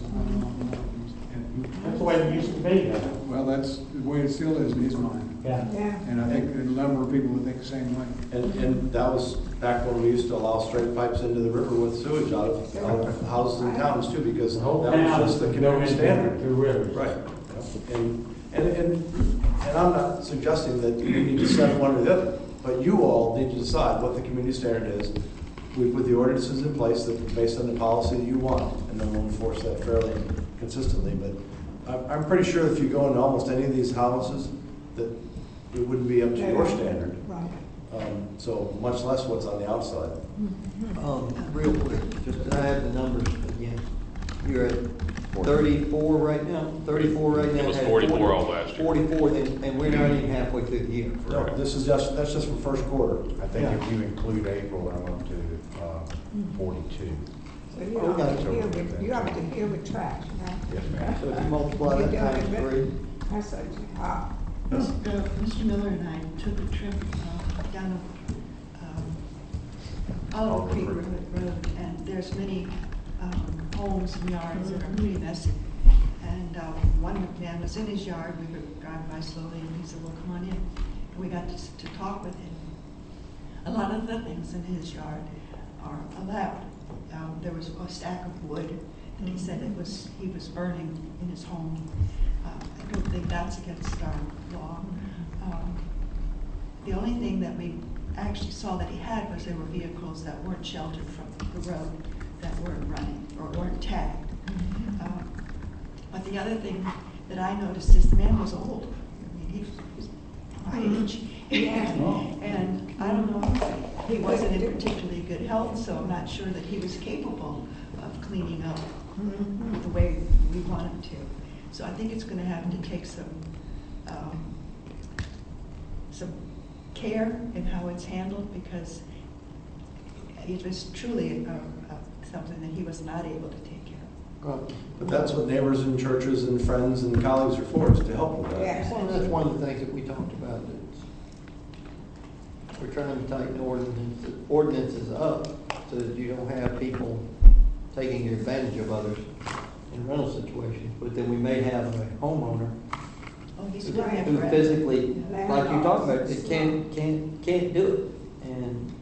And, That's the way it used to be, though. well, that's the way it still is in his mind. Yeah. Yeah. And I think a number of people would think the same way. And, and that was back when we used to allow straight pipes into the river with sewage out of, out of houses and towns too, because The that whole was town just the was community going standard. through rivers. Right. And, and, and, and I'm not suggesting that you need to set one or the other, but you all need to decide what the community standard is. We put the ordinances in place that are based on the policy that you want, and then we'll enforce that fairly and consistently. But I'm, I'm pretty sure if you go into almost any of these houses, that it wouldn't be up to your standard. Right. Um, so much less what's on the outside. Um, real quick, just I have the numbers again. You're at thirty-four right now, thirty-four right now. It was Had forty-four forty all last year. Forty-four, and, and we're not even halfway through the year. No, this is just, that's just for first quarter. I think if you include April, I'm up to uh, forty-two. So you Okay. have to deal with, you have to deal with trash, right? Yes, ma'am. So if you multiply You that do times it, but- three, That's such a, uh, Uh, Mister Miller and I took a trip uh, down um, Olive Creek Road, Road, and there's many um, homes and yards that are pretty messy. And uh, one man was in his yard, we were driving by slowly, and he said, well, come on in. And we got to, to talk with him. A lot of the things in his yard are allowed. Um, there was a stack of wood, and he said it was, he was burning in his home. Uh, I don't think that's against our law. Um, The only thing that we actually saw that he had was there were vehicles that weren't sheltered from the road that weren't running or weren't tagged. Um, But the other thing that I noticed is the man was old. I mean, he was my age. Yeah. And I don't know, he wasn't in particularly good health, so I'm not sure that he was capable of cleaning up the way we want him to. So I think it's gonna have to take some, um, some care in how it's handled, because it was truly a, a, something that he was not able to take care of. But that's what neighbors and churches and friends and colleagues are for, is to help with that. Yes. Well, that's one of the things that we talked about, that we're trying to tighten ordinances, ordinances up so that you don't have people taking advantage of others in rental situations. But then we may have a homeowner Oh, he's who been there who forever. physically, like you talked about, it can't, can't, can't do it. And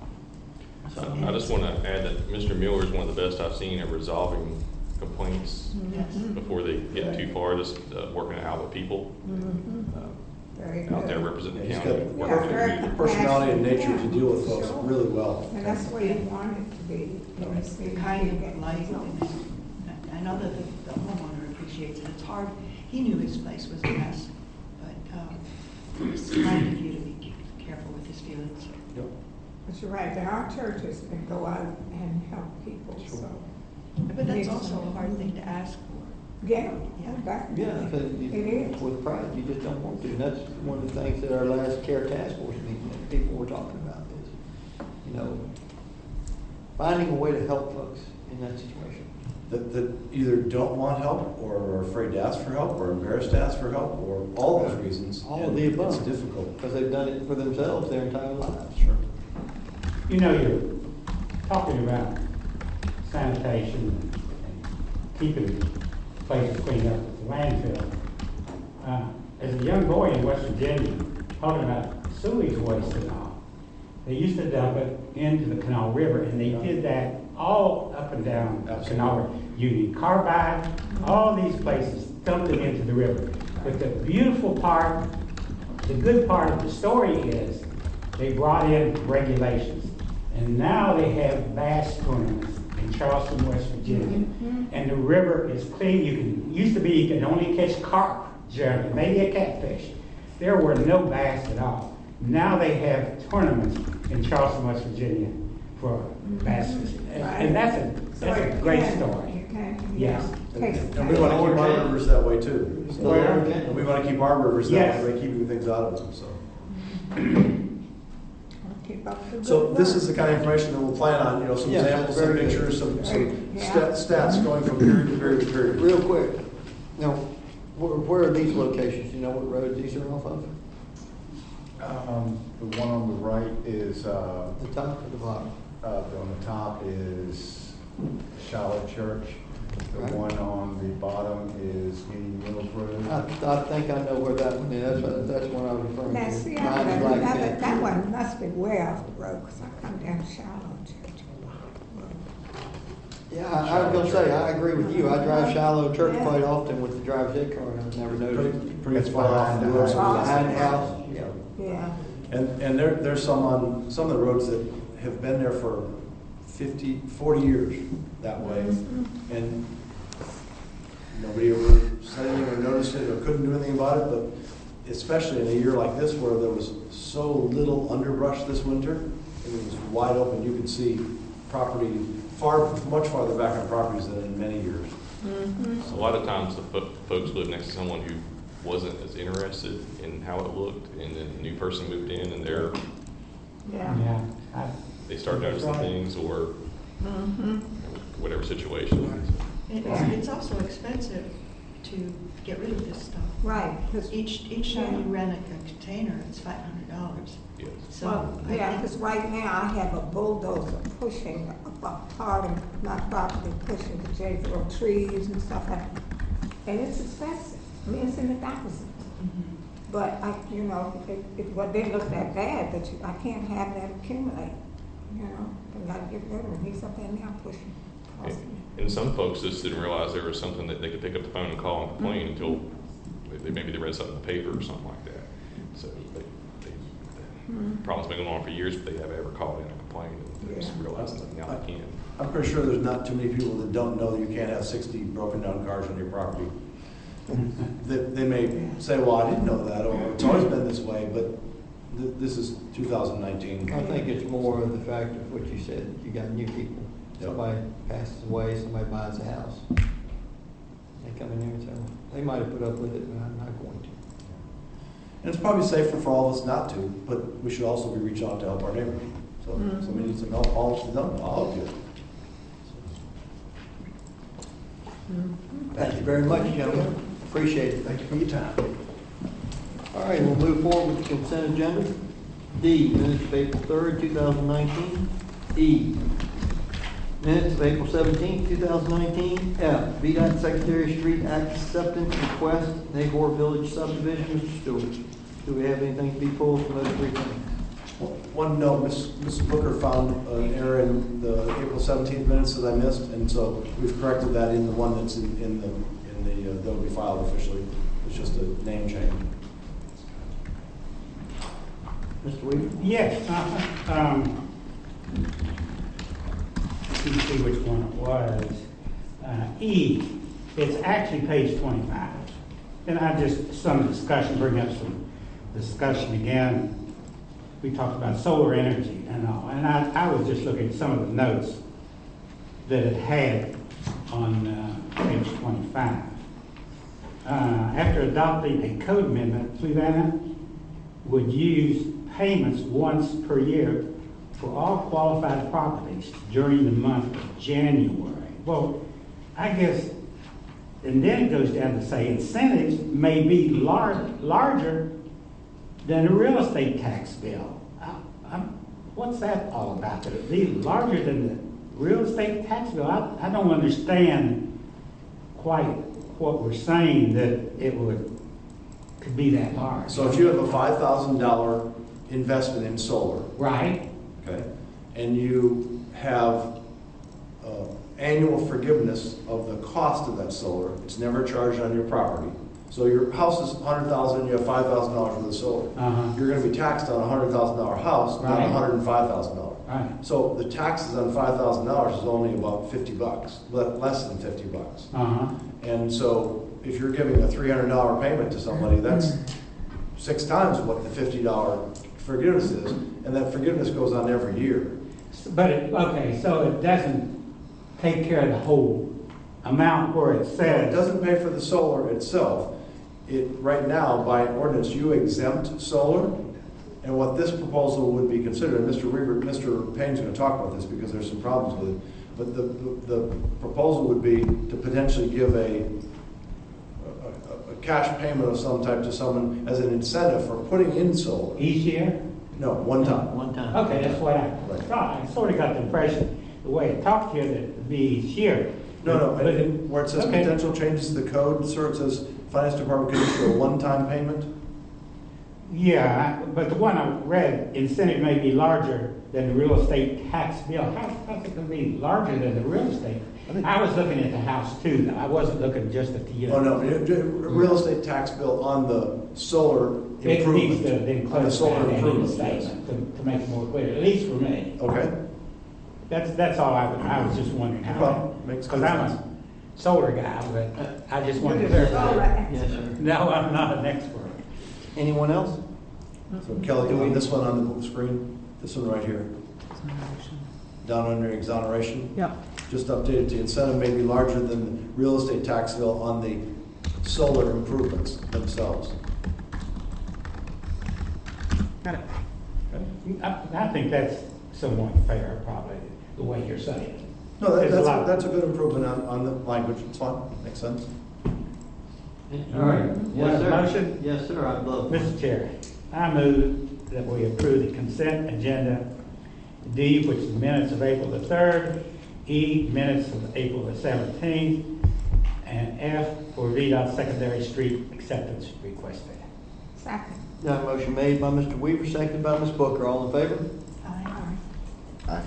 so, I just want to add that Mister Miller is one of the best I've seen at resolving complaints Yes. before they get too far, just uh, working it out with people uh, Very out there good. representing the He's county. got the working perfect through the- personality and nature to deal with folks Sure. really well. And that's what you want it to be. It's the kind of life, and I know that the the homeowner appreciates it. It's hard, he knew his place was a mess, but um, it's kind of you to be careful with his feelings. Yep. But you're right, there are churches that go out and help people, so. But that's also a hard thing to ask for. Yeah, Yeah. that, yeah, it because you- is. with pride, you just don't want to. And that's one of the things that our last care task force meeting, that people were talking about is, you know, finding a way to help folks in that situation. That, that either don't want help, or are afraid to ask for help, or embarrassed to ask for help, or all those reasons. All of And the above. It's difficult. Because they've done it for themselves their entire lives. Sure. You know, you're talking about sanitation and keeping places cleaned up with the landfill. Uh, As a young boy in West Virginia, talking about sewage waste and all, they used to dump it into the Canal River, and they did that all up and down the Canal River. Union Carbide, all these places dumped it into the river. But the beautiful part, the good part of the story is they brought in regulations. And now they have bass tournaments in Charleston, West Virginia. And the river is clean. You can, used to be you could only catch carp, generally, maybe a catfish. There were no bass at all. Now they have tournaments in Charleston, West Virginia for bass fishing. And- And that's a, that's a great story. You can, Yes. yeah. Takes And we want to keep our rivers that way too. So- Where? And we want to keep our rivers that Yes. way by keeping things out of them, so. Keep up the good So this work. is the kind of information that we'll plan on, you know, some Yeah, examples, some very good. pictures, some, some Yeah. stat- stats going from period to period to period. Real quick, now, where, where are these locations? Do you know what roads these are off of? Um, the one on the right is, uh, The top or the bottom? uh, on the top is Shallow Church. The Right. one on the bottom is Union Mills Road. I, I think I know where that one is. That's, what- that's one I was referring to. Now, see, I, Behind the that, black that, fence. that one must be way off the road, because I come down Shallow Church. Yeah, I, I was gonna say, I agree with you. I drive Shallow Church Yeah. quite often with the driver's ed car, and I've never noticed. Pretty, pretty It's far off the behind road. the so- Behind the house, yeah. Yeah. And, and there, there's some on, some of the roads that have been there for fifty, forty years that way. And nobody ever said anything or noticed it or couldn't do anything about it, but especially in a year like this where there was so little underbrush this winter, and it was wide open, you could see property far, much farther back on properties than in many years. A lot of times the fo- folks live next to someone who wasn't as interested in how it looked, and then a new person moved in and they're, Yeah. Yeah. I- they start noticing Right. things or Mm-hmm. whatever situation. It's, it's also expensive to get rid of this stuff. Right, 'cause- Each, each time you rent a a container, it's five hundred dollars. Yes. So Well, I yeah, think- because right now I have a bulldozer pushing a part of my property, pushing the J little trees and stuff like that. And it's expensive. I mean, it's in the thousands. But I, you know, it, it, well, they look that bad that you, I can't have that accumulate, you know? I gotta get rid of it. He's up there now pushing. costing me. And some folks just didn't realize there was something that they could pick up the phone and call and complain until they, maybe they read something in the paper or something like that. So they, they, problem's been going on for years, but they have ever called in and complained, and they just realized that now they can. I'm pretty sure there's not too many people that don't know that you can't have sixty broken down cars on your property. They, they may say, well, I didn't know that, or it's always been this way, but th- this is two thousand nineteen. I think it's more of the fact of what you said, you got new people. Yep. Somebody passes away, somebody buys a house. They come in here and say, well, they might have put up with it, but I'm not going to. And it's probably safer for all of us not to, but we should also be reaching out to help our neighbors. So if Mhm. somebody needs some help, all of them, I'll help you. Thank you very much, gentlemen. Appreciate it. Thank you for your time. All right, we'll move forward with the consent agenda. D, minutes of April third, two thousand nineteen. E, minutes of April seventeenth, two thousand nineteen. F, V DOT Secretary Street acceptance request, Nahor Village subdivision. Mister Stewart, do we have anything to be pulled from those three things? One note, Miz Miz Booker found an error in the April seventeenth minutes that I missed, and so we've corrected that in the one that's in, in the, in the, uh, that'll be filed officially. It's just a name change. Mister Weaver? Yes, uh, um, let me see which one it was. Uh, E, it's actually page twenty-five. And I just, some discussion, bring up some discussion again. We talked about solar energy and all, and I, I was just looking at some of the notes that it had on uh, page twenty-five. Uh, after adopting a code amendment, Fluvanna would use payments once per year for all qualified properties during the month of January. Well, I guess, and then it goes down to say incentives may be lar- larger than a real estate tax bill. I, I'm, what's that all about? That it be larger than the real estate tax bill? I, I don't understand quite what we're saying that it would could be that large. So if you have a five thousand dollar investment in solar, right, okay, and you have uh, annual forgiveness of the cost of that solar, it's never charged on your property. So your house is one hundred thousand dollars, you have five thousand dollars worth of solar. Uh-huh. You're going to be taxed on a one hundred thousand dollar house, not Right. one hundred five thousand dollars. Right. So the taxes on five thousand dollars is only about fifty bucks, le- less than fifty bucks. Uh-huh. And so if you're giving a three hundred dollar payment to somebody, that's six times what the fifty dollar forgiveness is, and that forgiveness goes on every year. But, it, okay, so it doesn't take care of the whole amount where it It says. doesn't pay for the solar itself. It, right now, by ordinance, you exempt solar, and what this proposal would be considered, and Mister Weaver, Mister Payne's gonna talk about this because there's some problems with it, but the, the, the proposal would be to potentially give a, a, a cash payment of some type to someone as an incentive for putting in solar. Each year? No, one time. One time. Okay, that's what I Right. thought. I sort of got the impression, the way it talked here, that it'd be each year. No, no, But and- it- and where it says okay. potential changes to the code, sir, it says finance department could issue a one-time payment. Yeah, but the one I read, incentive may be larger than the real estate tax bill. How, how's it gonna be larger than the real estate? I was looking at the house too, though. I wasn't looking just at the unit. Oh, no, it- it- real estate tax bill on the solar It needs to improvement. be On the solar clarified in the improvement, yes. statement to, to make it more clear, at least for me. Okay, That's, that's all I, was- I was just wondering how. Well, makes Because good I'm sense. a solar guy, but I just wanted to You're verify. solar expert. Yes, sir. No, I'm not an expert. Anyone else? so Kelly, on this one on the screen, this one right here, down under exoneration, Yep. just updated to incentive may be larger than the real estate tax bill on the solar improvements themselves. Got it. I, I think that's somewhat fair, probably, the way you're saying it. No, that, There's a that's, lot. that's a good improvement on, on the language, it's fine, makes sense. All right. Yes, sir. Motion? Yes, sir, I'd love. Mister Chair, I move that we approve the consent agenda. D, which is minutes of April the third, E, minutes of April the seventeenth, and F for V DOT secondary street acceptance requested. Second. Got a motion made by Mister Weaver, seconded by Miz Booker. All in favor? Aye. Aye.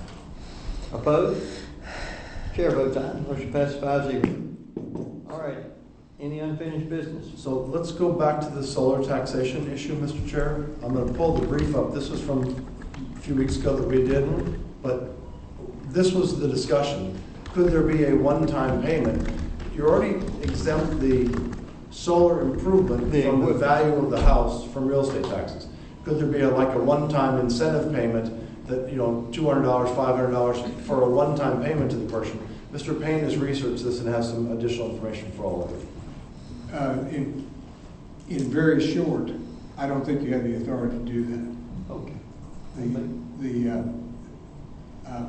Opposed? Chair votes aye. Motion passes five zero. All right. Any unfinished business? So let's go back to the solar taxation issue, Mister Chair. I'm going to pull the brief up. This was from a few weeks ago that we did, but this was the discussion. Could there be a one-time payment? You already exempt the solar improvement The from the equipment. value of the house from real estate taxes. Could there be a, like a one-time incentive payment that, you know, two hundred dollars, five hundred dollars for a one-time payment to the person? Mister Payne has researched this and has some additional information for all of you. Uh, in, in very short, I don't think you have the authority to do that. Okay. The, the, uh, uh,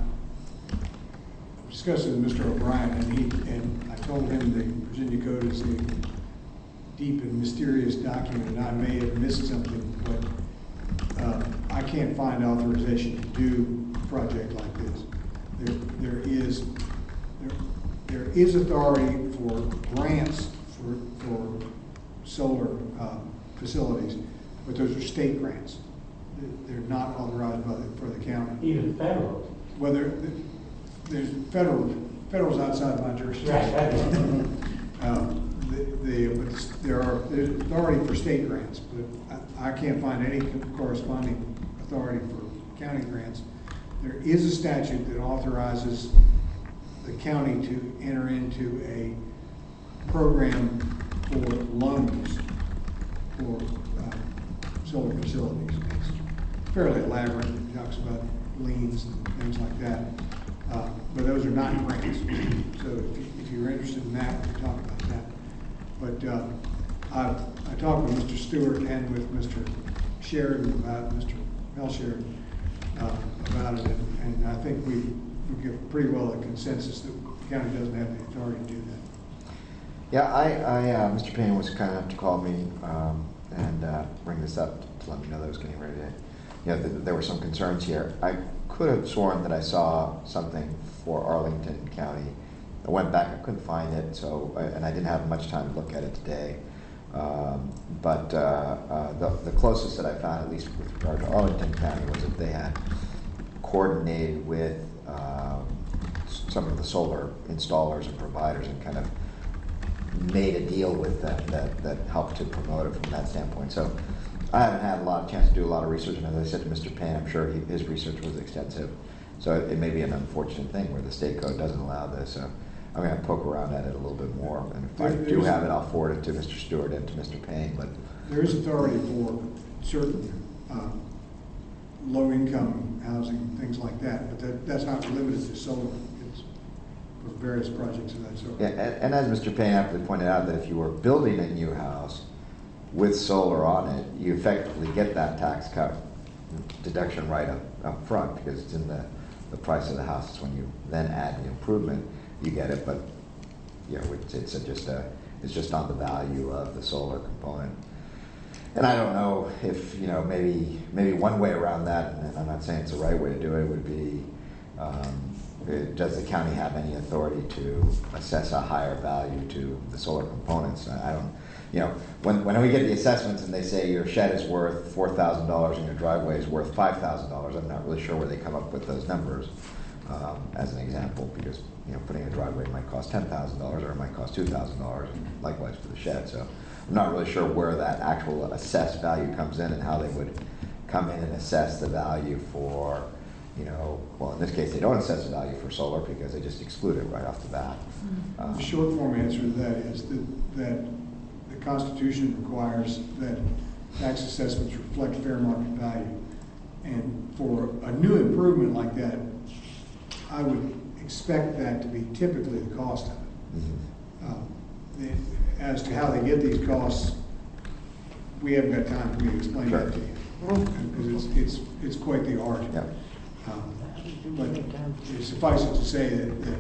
I discussed it with Mister O'Brien, and he, and I told him the Virginia Code is a deep and mysterious document, and I may have missed something, but uh, I can't find authorization to do a project like this. There, there is, there, there is authority for grants for, for solar uh, facilities, but those are state grants. They're not authorized by the, for the county. Even federal. Whether, there's federal, federal's outside my jurisdiction. Um, the, the, but there are, there's authority for state grants, but I, I can't find any corresponding authority for county grants. There is a statute that authorizes the county to enter into a program for loans for uh, solar facilities. It's fairly elaborate. It talks about liens and things like that. Uh, but those are not grants. So if, you, if you're interested in that, we can talk about that. But uh, I, I talked with Mister Stewart and with Mister Sheridan about Mister Mel Sheridan uh, about it, and, and I think we we get pretty well a consensus that the county doesn't have the authority to do that. Yeah, I, I uh, Mister Payne was kind enough to call me um, and uh, bring this up to let me know that I was getting ready to, you know, th there were some concerns here. I could have sworn that I saw something for Arlington County. I went back, I couldn't find it, so, and I didn't have much time to look at it today. Um, but uh, uh, the, the closest that I found, at least with regard to Arlington County, was that they had coordinated with um, some of the solar installers and providers and kind of made a deal with them that, that helped to promote it from that standpoint. So I haven't had a lot of chance to do a lot of research, and as I said to Mister Payne, I'm sure he, his research was extensive. So it, it may be an unfortunate thing where the state code doesn't allow this. So I'm going to poke around at it a little bit more. And if I There- do there's- have it, I'll forward it to Mister Stewart and to Mister Payne. But There is authority for certain uh, low-income housing, things like that, but that, that's not limited to solar. It's for various projects of that sort. yeah, and, and as Mister Payne aptly pointed out, that if you were building a new house with solar on it, you effectively get that tax cut deduction right up, up front because it's in the, the price of the house. It's when you then add the improvement, you get it, but you know, it's, it's a just a, it's just on the value of the solar component. And I don't know if, you know, maybe maybe one way around that, and I'm not saying it's the right way to do it, would be, um, it, does the county have any authority to assess a higher value to the solar components? I don't, you know, when, when we get the assessments and they say your shed is worth four thousand dollars and your driveway is worth five thousand dollars, I'm not really sure where they come up with those numbers, um, as an example, because, you know, putting a driveway might cost ten thousand dollars or it might cost two thousand dollars, likewise for the shed. So I'm not really sure where that actual assessed value comes in and how they would come in and assess the value for, you know, well, in this case, they don't assess the value for solar because they just exclude it right off the bat. Um, The short form answer to that is that, that the Constitution requires that tax assessments reflect fair market value. And for a new improvement like that, I would expect that to be typically the cost of it. mhm. Um, the- As to how they get these costs, we haven't got time for me to explain Sure. that to you. Because it's, it's, it's quite the art. Yeah. Um, But it suffices to say that, that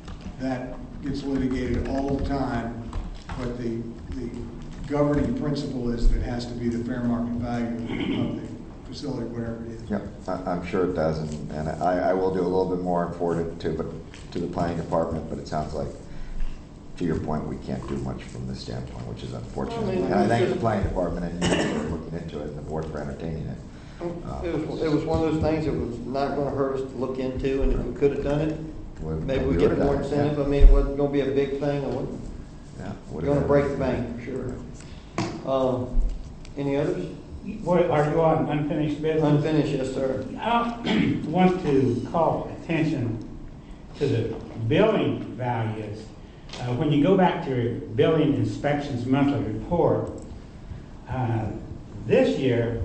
that gets litigated all the time, but the, the governing principle is that it has to be the fair market value of the facility, whatever it is. Yep, I- I'm sure it does, and, and I, I will do a little bit more and forward it to, but, to the planning department, but it sounds like, to your point, we can't do much from this standpoint, which is unfortunate. Well, I mean, And I thank it's the just- planning department and you for looking into it, and the board for entertaining it. Uh, It was, it was one of those things that was not gonna hurt us to look into, and if we could have done it, we- maybe we we get would've more done it, incentive. yeah. I mean, it wasn't gonna be a big thing, I wouldn't, Yeah. We're gonna break the bank, for sure. Um, any others? What, are you on unfinished business? Unfinished, yes, sir. I want to call attention to the billing values. Uh, when you go back to your billing inspections monthly report, uh, this year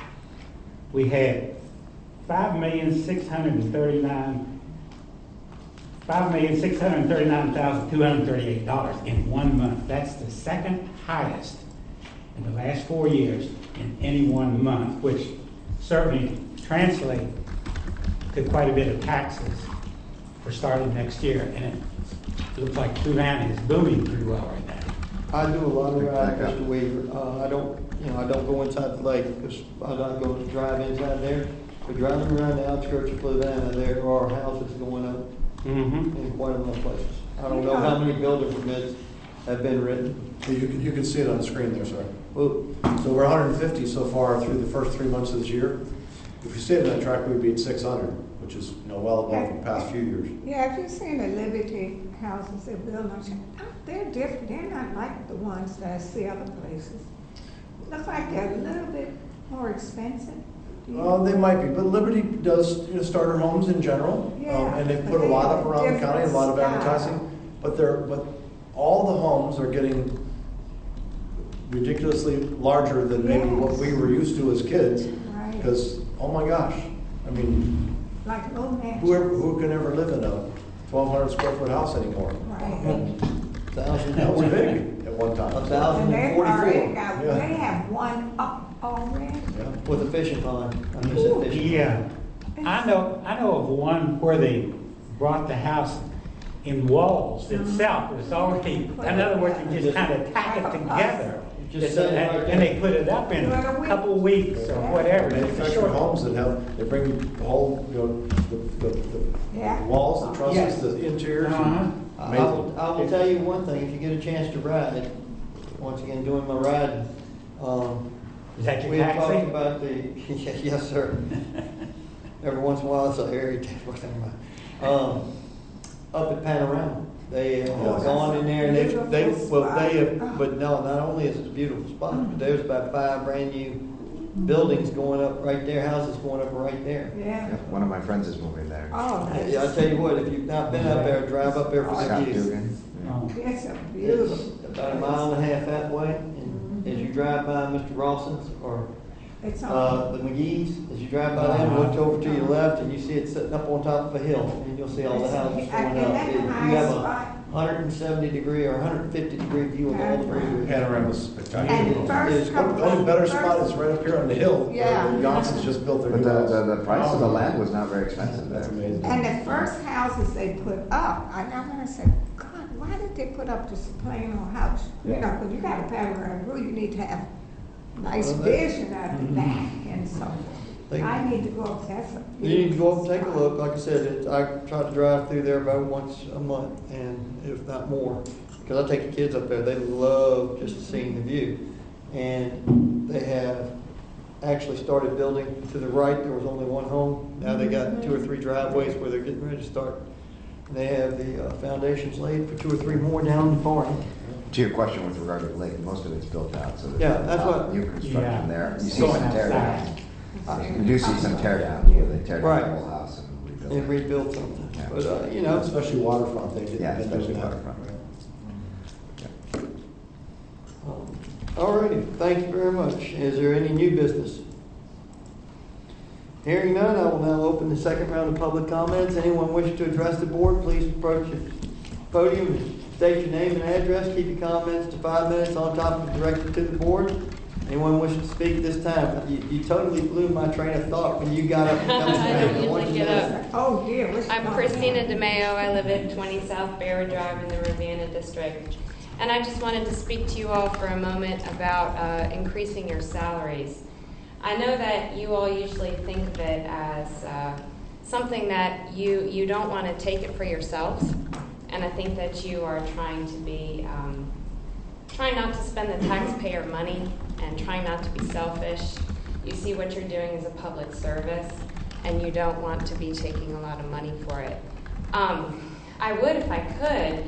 we had five million six hundred thirty-nine five million six hundred thirty-nine thousand two hundred thirty-eight dollars in one month. That's the second highest in the last four years in any one month, which certainly translate to quite a bit of taxes for starting next year. And it looks like Fluvanna is booming pretty well right now. I do a lot of rides, Mister Weaver. Uh, I don't, you know, I don't go inside the lake because I don't go to drive inside there. But driving around the outskirts of Fluvanna, there are houses going up Mm-hmm. in quite a lot of places. I don't know how many building permits have been written. You can, you can see it on the screen there, sir. Well, So we're one hundred fifty so far through the first three months of this year. If we stayed on that track, we'd be at six hundred, which is, you know, well above the past few years. Yeah, have you seen the Liberty houses they're building? They're different, they're not like the ones that I see other places. Looks like they're a little bit more expensive. Do you- Uh, they might be, but Liberty does, you know, starter homes in general. um, Yeah, And they but put a they lot have up around the county, a lot of different advertising. style. But they're, but all the homes are getting ridiculously larger than maybe what we were used to as kids. Right. Because, oh my gosh, I mean, Like low mansion. who, ever- who can ever live in a twelve hundred square foot house anymore? Right. thousand. That was big at one time. A thousand And and they've already forty-four. got, Yeah. they have one up already. Yeah. With a fishing pond. I just said fishing. Yeah, I know, I know of one where they brought the house in walls itself. It was already, in other words, you just kind of tack it together. Just set it right And there. they put it up in a couple weeks or whatever. It's a Manufactured short homes that have, they bring the whole, you know, the, the, the Yeah. the walls, the Yes. trusses, the interiors. Uh-huh. I will, I will tell you one thing, if you get a chance to ride, once again, doing my riding, um, Is that your we had talked taxi? about the, yes, sir. Every once in a while, it's a hairy, whatever. Um, up at Panorama, they uh, have gone in there and they, they, well, they have, but no, not only is it a beautiful spot, but there's about five brand new buildings going up right there, houses going up right there. Yeah. Yeah, one of my friends is moving there. Oh, that's, Yeah, I tell you what, if you've not been up there, drive up there for the Scott view. Dugan. Yeah. Oh. it's a It's beautiful. about a mile and a half that way, and as you drive by Mister Rawson's or It's uh, on, the McGee's, as you drive by them, look over to your left, and you see it sitting up on top of a hill, and you'll see all the houses And going up. that's a You nice have spot. a one hundred seventy degree or one hundred fifty degree view of all the freeways. Panorama's spectacular. and first It's- The couple. only better first- spot is right up here on the hill. where Yeah. Johnson's just built their But new the, house. the, the price of the land was not very expensive there. That's amazing. And the first houses they put up, I I want to say, God, why did they put up this plain old house? You know, because you got a panorama view, you need to have nice Well, that- vision out the back, and so They- I need to go up, that's a. You need to go up and take a beautiful look, like I said, it, I try to drive through there about once a month, and if not more, because I take the kids up there, they love just seeing the view. And they have actually started building to the right, there was only one home, now they got two or three driveways where they're getting ready to start. And they have the uh, foundations laid for two or three more down the far end. To your question with regard to the lake, most of it's built out, so there's Yeah, that's not what- new construction Yeah. there. You see Going some tear outside. downs. Uh, You do see some tear downs where they tear down Right. the whole house and rebuild And it. rebuild something, Yeah. but, uh, you know. Especially waterfront, they did. Yeah, been especially doing that. waterfront. Um, All righty, thank you very much. Is there any new business? Hearing none, I will now open the second round of public comments. Anyone wishing to address the board, please approach the podium and state your name and address. Keep your comments to five minutes on topic directed to the board. Anyone wishing to speak this time? You, you totally blew my train of thought when you got up and come I don't to usually get up. Oh dear, what's I'm going Christina on? DeMeo. I live at twenty South Bear Drive in the Ravenna District. And I just wanted to speak to you all for a moment about uh, increasing your salaries. I know that you all usually think of it as uh, something that you, you don't want to take it for yourselves. And I think that you are trying to be, um, trying not to spend the taxpayer money and trying not to be selfish. You see what you're doing as a public service, and you don't want to be taking a lot of money for it. Um, I would, if I could,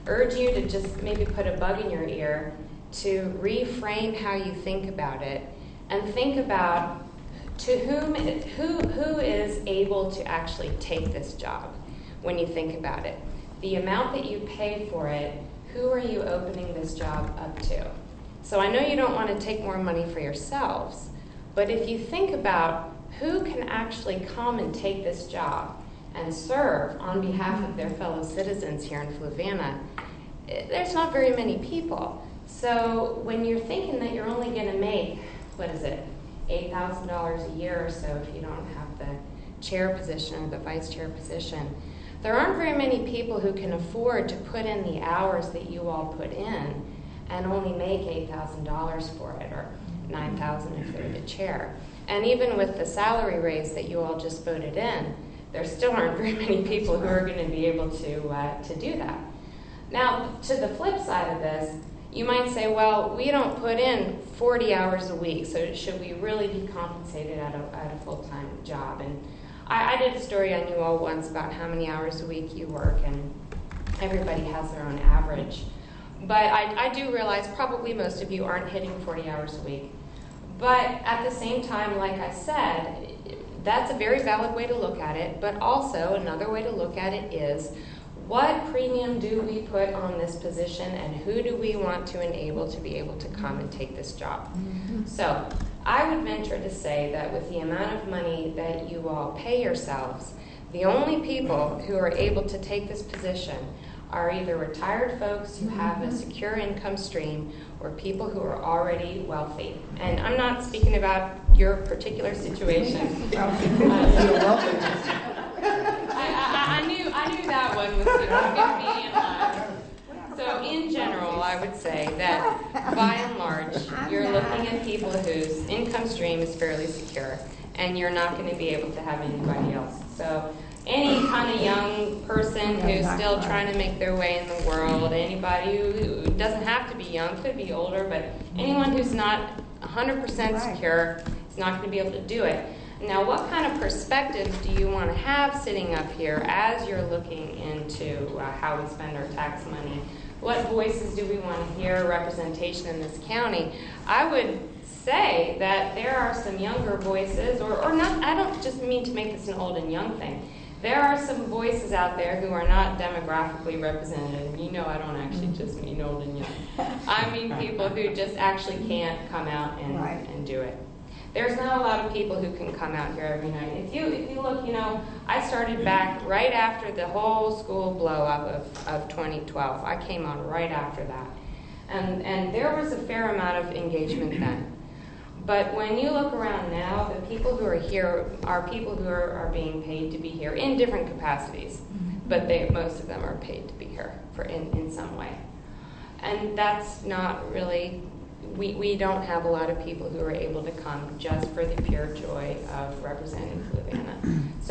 urge you to just maybe put a bug in your ear to reframe how you think about it and think about to whom, who, who is able to actually take this job when you think about it. The amount that you pay for it, who are you opening this job up to? So I know you don't want to take more money for yourselves, but if you think about who can actually come and take this job and serve on behalf of their fellow citizens here in Fluvanna, there's not very many people. So when you're thinking that you're only going to make, what is it, eight thousand dollars a year or so if you don't have the chair position or the vice chair position, there aren't very many people who can afford to put in the hours that you all put in and only make eight thousand dollars for it, or nine thousand dollars if they're the chair. And even with the salary raise that you all just voted in, there still aren't very many people who are going to be able to uh, to do that. Now, to the flip side of this, you might say, well, we don't put in forty hours a week, so should we really be compensated at a, at a full-time job? And I, I did a story on you all once about how many hours a week you work, and everybody has their own average. But I, I do realize probably most of you aren't hitting forty hours a week. But at the same time, like I said, that's a very valid way to look at it, but also another way to look at it is, what premium do we put on this position, and who do we want to enable to be able to come and take this job? Mm-hmm. So I would venture to say that with the amount of money that you all pay yourselves, the only people who are able to take this position are either retired folks who have a secure income stream or people who are already wealthy. And I'm not speaking about your particular situation. I, I, I knew I knew that one was going to be in line. So in general, I would say that by and large, you're looking at people whose income stream is fairly secure, and you're not going to be able to have anybody else. So any kind of young person who's still trying to make their way in the world, anybody who doesn't have to be young, could be older, but anyone who's not one hundred percent secure is not going to be able to do it. Now, what kind of perspectives do you want to have sitting up here as you're looking into uh, how we spend our tax money? What voices do we want to hear representation in this county? I would say that there are some younger voices, or, or not, I don't just mean to make this an old and young thing. There are some voices out there who are not demographically represented, and you know I don't actually just mean old and young. I mean people who just actually can't come out and, right. and do it. There's not a lot of people who can come out here every night. If you if you look, you know, I started back right after the whole school blow up of, of twenty twelve. I came on right after that. And and there was a fair amount of engagement then. But when you look around now, the people who are here are people who are, are being paid to be here in different capacities. But they most of them are paid to be here for in, in some way. And that's not really We, we don't have a lot of people who are able to come just for the pure joy of representing Fluvanna. So,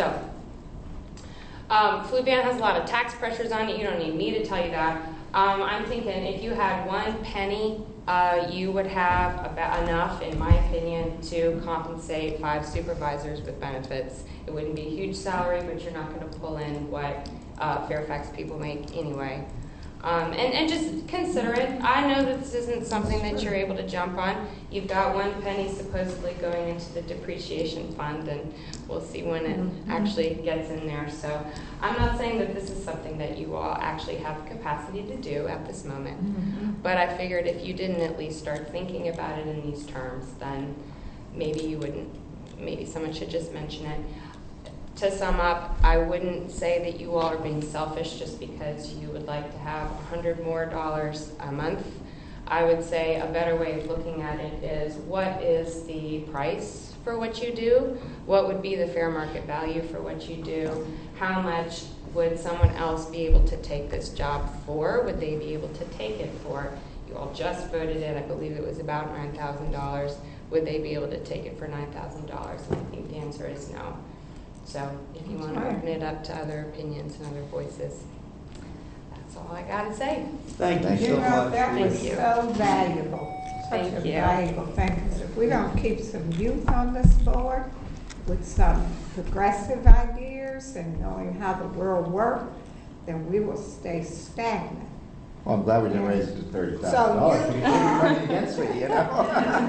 um, Fluvanna has a lot of tax pressures on it. You don't need me to tell you that. Um, I'm thinking if you had one penny, uh, you would have about enough, in my opinion, to compensate five supervisors with benefits. It wouldn't be a huge salary, but you're not going to pull in what uh, Fairfax people make anyway. Um, and, and just consider it. I know that this isn't something that you're able to jump on. You've got one penny supposedly going into the depreciation fund, and we'll see when it mm-hmm. actually gets in there. So I'm not saying that this is something that you all actually have the capacity to do at this moment. Mm-hmm. But I figured if you didn't at least start thinking about it in these terms, then maybe you wouldn't, maybe someone should just mention it. To sum up, I wouldn't say that you all are being selfish just because you would like to have one hundred more dollars a month. I would say a better way of looking at it is, what is the price for what you do? What would be the fair market value for what you do? How much would someone else be able to take this job for? Would they be able to take it for? You all just voted it. I believe it was about nine thousand dollars. Would they be able to take it for nine thousand dollars? And I think the answer is no. So if you want to open it up to other opinions and other voices, that's all I got to say. Thank you You so know, much. that was Thank you. so valuable. Such Thank a you. valuable thing. 'Cause if we don't keep some youth on this board with some progressive ideas and knowing how the world works, then we will stay stagnant. Well, I'm glad we didn't raise it to thirty thousand dollars. So You you- can't run against me, you know?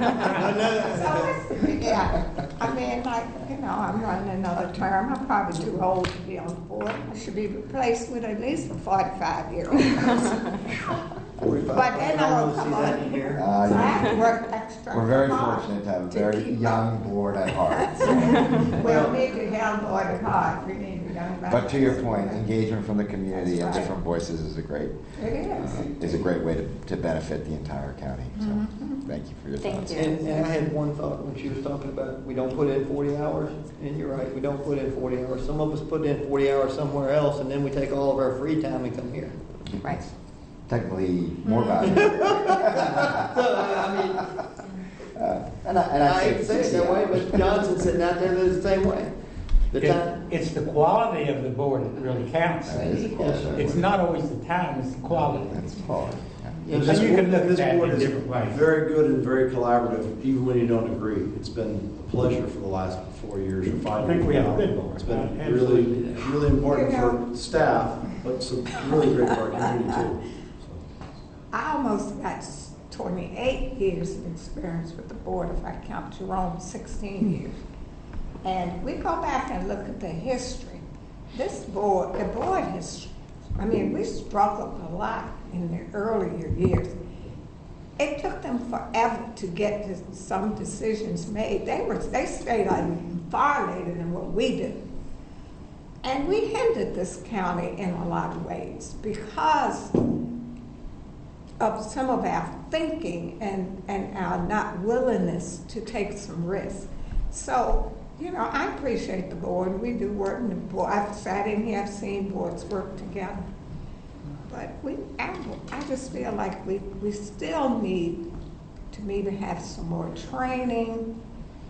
So it's, yeah, I mean, like, you know, I'm running another term, I'm probably too old to be on the board. I should be replaced with at least a forty-five-year-old person. But then I'll come on. Uh, So I have to work extra We're very hard fortunate to have a to very keep young board at heart. Well, we need to have board at heart, we need to young. But to your point, engagement from the community and That's right. different voices is a great, It is. is a great way to, to benefit the entire county. So, Mhm. thank you for your Thank thoughts. you. And, and I had one thought when she was talking about, we don't put in forty hours, and you're right, we don't put in forty hours. Some of us put in forty hours somewhere else, and then we take all of our free time and come here. Right. Technically, more valuable. So, I mean, Uh, And I, and I I hate to say it that way, but Johnson's sitting out there lives the same way. The It- time, It's the quality of the board that really counts. That is a quality. It's not always the time, it's the quality. That's hard. Yeah, And you can look at This that board in is different ways. very good and very collaborative, even when you don't agree. It's been a pleasure for the last four years or five I years. think we have a good board. It's been Uh, really, absolutely. really important You know- for staff, but some really great for our community too. I almost got twenty-eight years of experience with the board, if I count Jerome, sixteen years. And we go back and look at the history. This board, the board has, I mean, we struggled a lot in the earlier years. It took them forever to get to some decisions made. They were, they stayed on far later than what we did. And we hindered this county in a lot of ways because of some of our thinking and, and our not willingness to take some risks. So, you know, I appreciate the board. We do work in the board. I've sat in here, I've seen boards work together. But we, I, I just feel like we, we still need to maybe have some more training,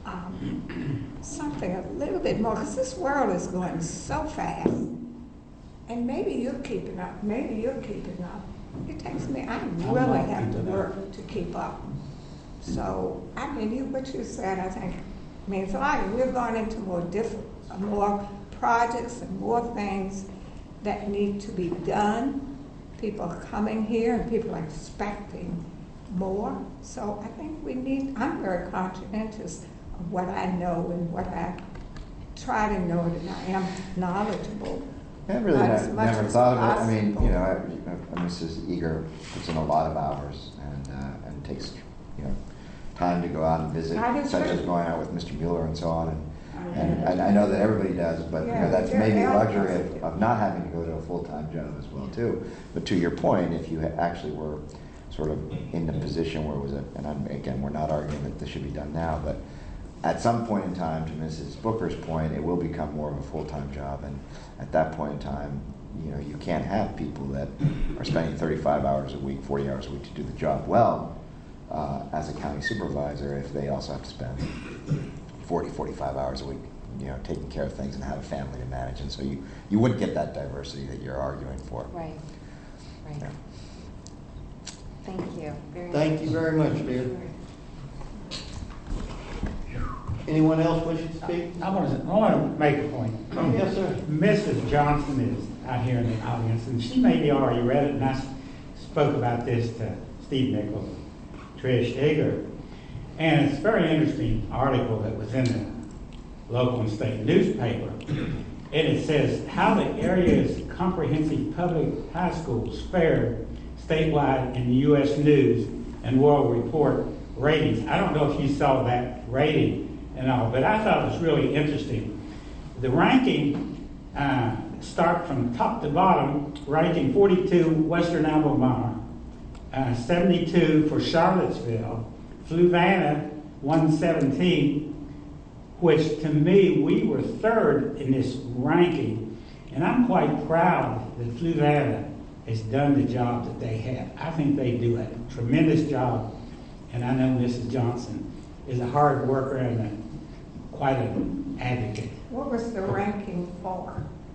um, something a little bit more, because this world is going so fast. And maybe you're keeping up, maybe you're keeping up. It takes me, I really have to work to keep up. So, I mean, you, what you said, I think, means a lot. We're going into more different, more projects and more things that need to be done. People are coming here and people are expecting more. So I think we need, I'm very conscientious of what I know and what I try to know that I am knowledgeable. I really Not ne- as much never as thought of it. I mean, possible. you know, I- I- Missus Eager puts in a lot of hours and, uh, and takes, you know, time to go out and visit, I do such too. as going out with Mister Mueller and so on. And, I and, do. and I know that everybody does, but you Yeah, know, that's yeah, maybe a yeah. luxury of, of not having to go to a full-time job as well too. But to your point, if you ha- actually were sort of in the position where it was a, and I'm, again, we're not arguing that this should be done now, but at some point in time, to Missus Booker's point, it will become more of a full-time job, and at that point in time, you know, you can't have people that are spending thirty-five hours a week, forty hours a week to do the job well uh, as a county supervisor if they also have to spend forty, forty-five hours a week, you know, taking care of things and have a family to manage, and so you, you wouldn't get that diversity that you're arguing for. Right, right. Yeah. Thank you very much. thank you very much, dear. Anyone else wishing to speak? I want to, I want to make a point. Yes, sir. Missus Johnson is out here in the audience, and she maybe already read it, and I s- spoke about this to Steve Nichols, Trish Eager. And it's a very interesting article that was in the local and state newspaper. And it says, how the area's comprehensive public high schools fared statewide in the U S News and World Report ratings. I don't know if you saw that rating and all, but I thought it was really interesting. The ranking uh, start from top to bottom, ranking forty-two Western Albemarle, uh, seventy-two for Charlottesville, Fluvanna one seventeen, which to me, we were third in this ranking. And I'm quite proud that Fluvanna has done the job that they have. I think they do a tremendous job. And I know Missus Johnson is a hard worker and a, quite an advocate. What was the ranking for?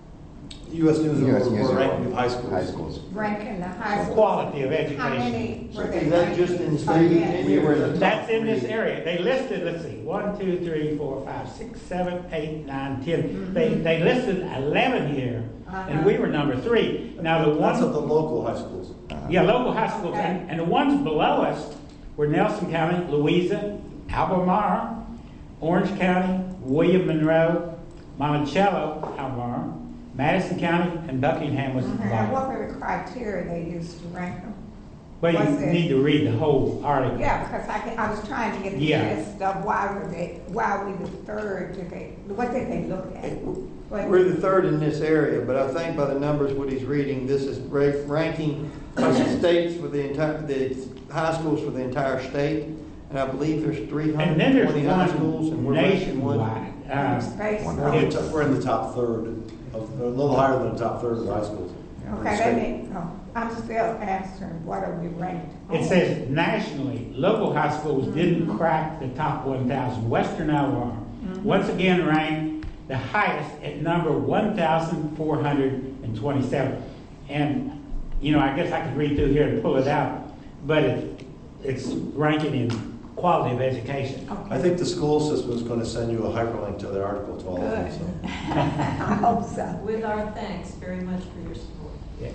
U S News and U S World News Report and ranking of high schools. High schools. Ranking the high school. Quality of How education. many were they Is that just in the state? ranking? We were in the top That's in this three. area. They listed, let's see, one, two, three, four, five, six, seven, eight, nine, ten. They, they listed eleven here, and we were number three. Now, the That's of the one, local high schools. yeah, local high schools, and, and the ones below us were Nelson County, Louisa, Albemarle, Orange County, William Monroe, Monticello, Albemarle, Madison County, and Buckingham was the And bottom. what were the criteria they used to rank them? But you What's it? need to read the whole article. Yeah, because I, can- I was trying to get the Yeah. gist of why were they, why we the third, did they, what did they look at? What- We're the third in this area, but I think by the numbers, what he's reading, this is ra- ranking the states for the entire, the high schools for the entire state. And I believe there's three And hundred then and there's twenty high schools and we're one ranking one. nationwide. Uh, Space. One We're in It's- the top- we're in the top third, of, a little higher than the top third of the high schools. Okay, that means, oh, I'm still answering, what are we ranked? It on? says nationally, local high schools didn't crack the top one thousand. Western Albemarle, once again ranked the highest at number one thousand four hundred twenty-seven. And, you know, I guess I could read through here and pull it out, but it, it's ranking in quality of education. I think the school system is going to send you a hyperlink to their article to all of them. Good. So. I hope so. With our thanks very much for your support. Yeah.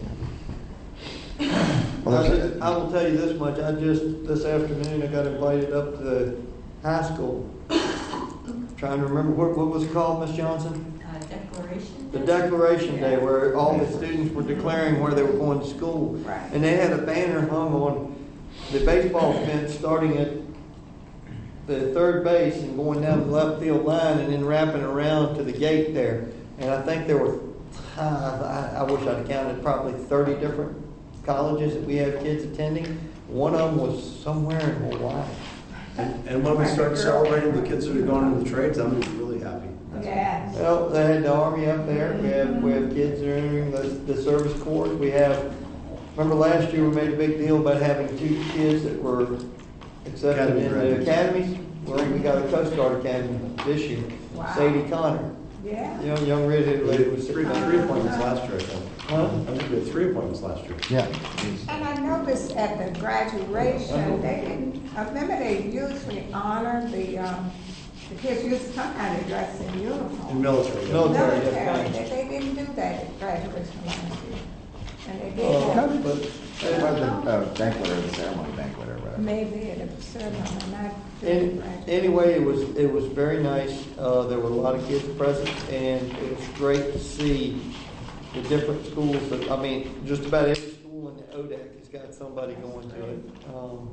Well, I there's ju- I will tell you this much, I just, this afternoon, I got invited up to the high school. Trying to remember, what, what was it called, Miss Johnson? Uh, Declaration The Day? Declaration Day, where all the students were declaring where they were going to school. Right. And they had a banner hung on the baseball fence, starting at the third base and going down the left field line and then wrapping around to the gate there. And I think there were, I, I wish I'd counted, probably thirty different colleges that we have kids attending. One of them was somewhere in Hawaii. And, and when we start celebrating the kids that are going into the trades, I'm really happy. Yes. Well, they had the Army up there. We have, we have kids that are entering the, the service corps. We have, remember last year we made a big deal about having two kids that were accepted Academy in the graduates. academies. Well, we got a Coast Guard Academy this year. Wow. Sadie Connor, Yeah. young, young redheaded We lady had was three, sitting three there. appointments last year, I think. Huh? I think we had three appointments last year. Yeah. And I noticed at the graduation, they didn't, I remember they usually honor the, um, the kids used to come out and dress in In uniform. military. yeah. Military. Military, yes, they, they didn't do that at graduation last year. And they did Uh, have, but It was the uh, banquet or the ceremony banquet or whatever. maybe at a ceremony, not. Any, anyway, it was, it was very nice. Uh, there were a lot of kids present, and it was great to see the different schools that, I mean, just about every school in the O D A C has got somebody going to it. Um,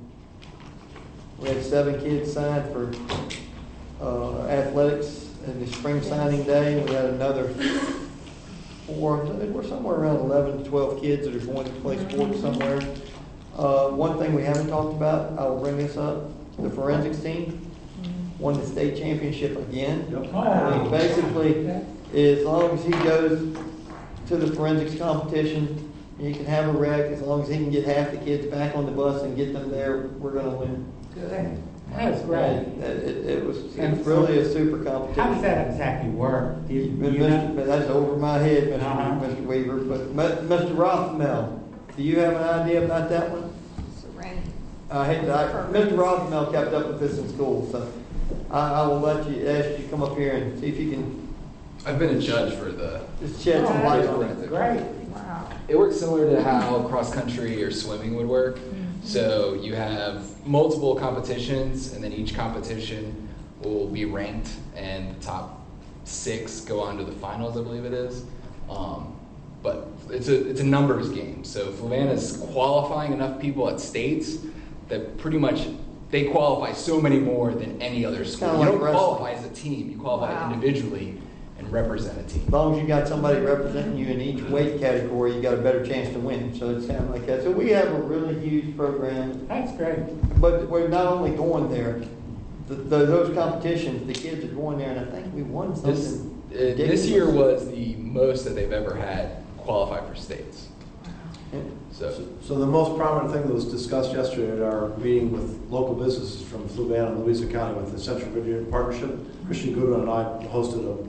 we had seven kids signed for, uh, athletics in the spring signing day. We had another four, I think we're somewhere around eleven to twelve kids that are going to play sports somewhere. Uh, one thing we haven't talked about, I will bring this up, the forensics team won the state championship again. I mean, basically, as long as he goes to the forensics competition, he can have a wreck, as long as he can get half the kids back on the bus and get them there, we're gonna win. Good. That's great. And It, it, it was, it was really a super competition. How does that exactly work? Do you, But you know? Mister That's over my head, Mister Uh-huh. Mister Weaver, but Mi- Mister Rothmel, do you have an idea about that one? Surrender. I hate that, Mister Rothmel kept up with this in school, so I, I will let you, ask you to come up here and see if you can I've been a judge for the. just shed some light on it. Great. Wow. It works similar to how cross country or swimming would work. So you have multiple competitions, and then each competition will be ranked, and the top six go on to the finals, I believe it is. Um, but it's a it's a numbers game. So Fluvanna's qualifying enough people at states that pretty much they qualify so many more than any other school. Kinda You like don't wrestling. qualify as a team; you qualify Wow. individually and represent a team. As long as you got somebody representing you in each weight category, you got a better chance to win. So it's kind of like that. So we have a really huge program, That's great. but we're not only going there. The, the, those competitions, the kids are going there, and I think we won something. This, uh, ridiculous. this year was the most that they've ever had qualify for states. So, So the most prominent thing that was discussed yesterday at our meeting with local businesses from Fluvanna and Louisa County with the Central Virginia Partnership, Christian Goodwin and I hosted a, a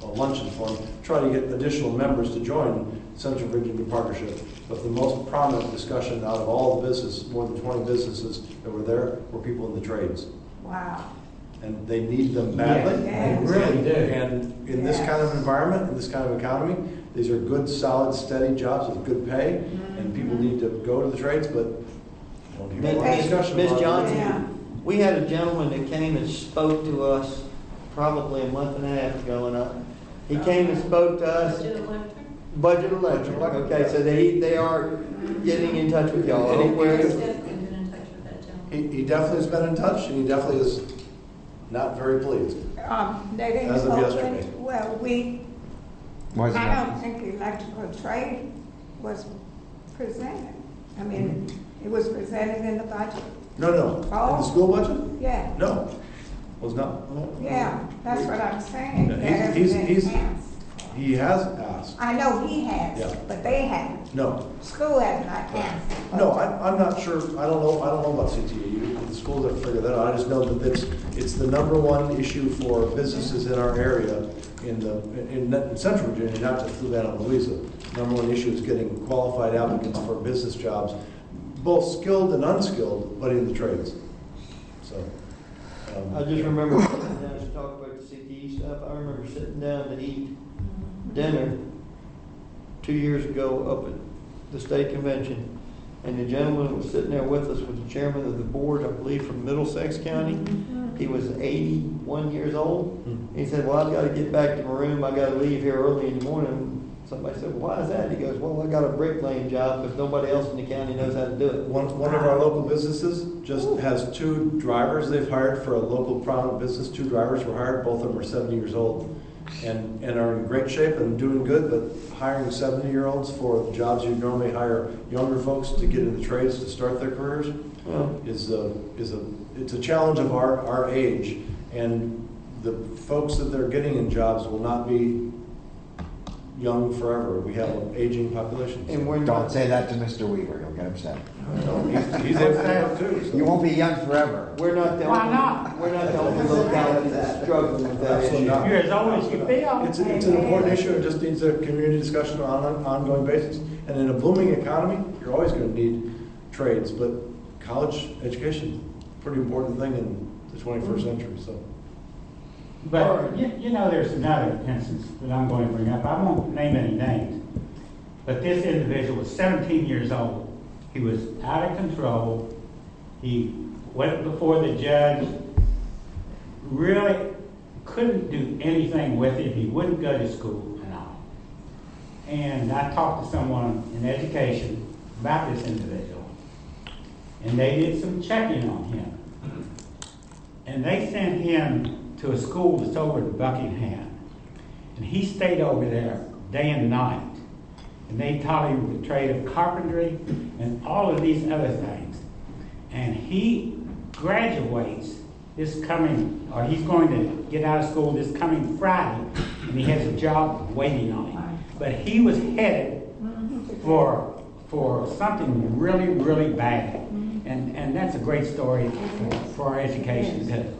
a luncheon for them, try to get additional members to join Central Virginia Partnership. But the most prominent discussion out of all the business, more than twenty businesses that were there, were people in the trades. Wow. And they need them badly. Yes. They really do. And in this kind of environment, in this kind of economy, these are good, solid, steady jobs with good pay, and people need to go to the trades, but I don't hear a lot of discussion Miss about it. Johnson, Yeah. we had a gentleman that came and spoke to us probably a month and a half ago, and uh, he came and spoke to us. Budget electric? Budget Electric, okay, so they, they are getting in touch with y'all. And he- Where- He's definitely been in touch with that gentleman. He, he definitely has been in touch, and he definitely is not very pleased. Um, they didn't As of open, yesterday. well, we, Why is it I not? don't think electrical trade was presented. I mean, it was presented in the budget. No, no, in the Oh. school budget? Yeah, No, was not. yeah, that's what I'm saying. Yeah, That he's- has he's- been he's- asked. He has asked. I know he has, Yeah. but they haven't. No, School has not asked. no, I, I'm not sure, I don't know, I don't know about C T E. You- The schools have figured that out. I just know that it's, it's the number one issue for businesses in our area in the, in, in Central Virginia, not just Fluvanna and Louisa. Number one issue is getting qualified applicants for business jobs, both skilled and unskilled, but in the trades. So. um, I just remember sitting down to talk about the C T E stuff. I remember sitting down to eat dinner two years ago up at the state convention. And the gentleman was sitting there with us was the chairman of the board, I believe, from Middlesex County. He was eighty-one years old. He said, well, I've got to get back to my room. I got to leave here early in the morning. Somebody said, well, why is that? He goes, well, I got a bricklaying job because nobody else in the county knows how to do it. One, one of our local businesses just has two drivers they've hired for a local prominent business. Two drivers were hired, both of them are seventy years old and, and are in great shape and doing good, but hiring seventy-year-olds for jobs you normally hire younger folks to get into trades to start their careers Well, is a, is a, it's a challenge of our, our age. And the folks that they're getting in jobs will not be young forever. We have an aging population. and we're Don't not, say that to Mister Weaver, he'll get upset. He's, he's able to have too. so. You won't be young forever. we're not the Why only, not? we're not the only locality that's struggling with that Absolutely issue. not. You're as old as you feel. It's, it's an important issue, it just needs a community discussion on an ongoing basis. And in a booming economy, you're always gonna need trades, but college education, pretty important thing in the twenty-first century, so. But, you, you know, there's another instance that I'm going to bring up. I won't name any names. But this individual was seventeen years old. He was out of control. He went before the judge, really couldn't do anything with it. He wouldn't go to school and all. And I talked to someone in education about this individual. And they did some checking on him. And they sent him to a school that's over in Buckingham. And he stayed over there day and night. And they taught him the trade of carpentry and all of these other things. And he graduates this coming, or he's going to get out of school this coming Friday, and he has a job waiting on him. But he was headed for, for something really, really bad. And, and that's a great story for, for our education too.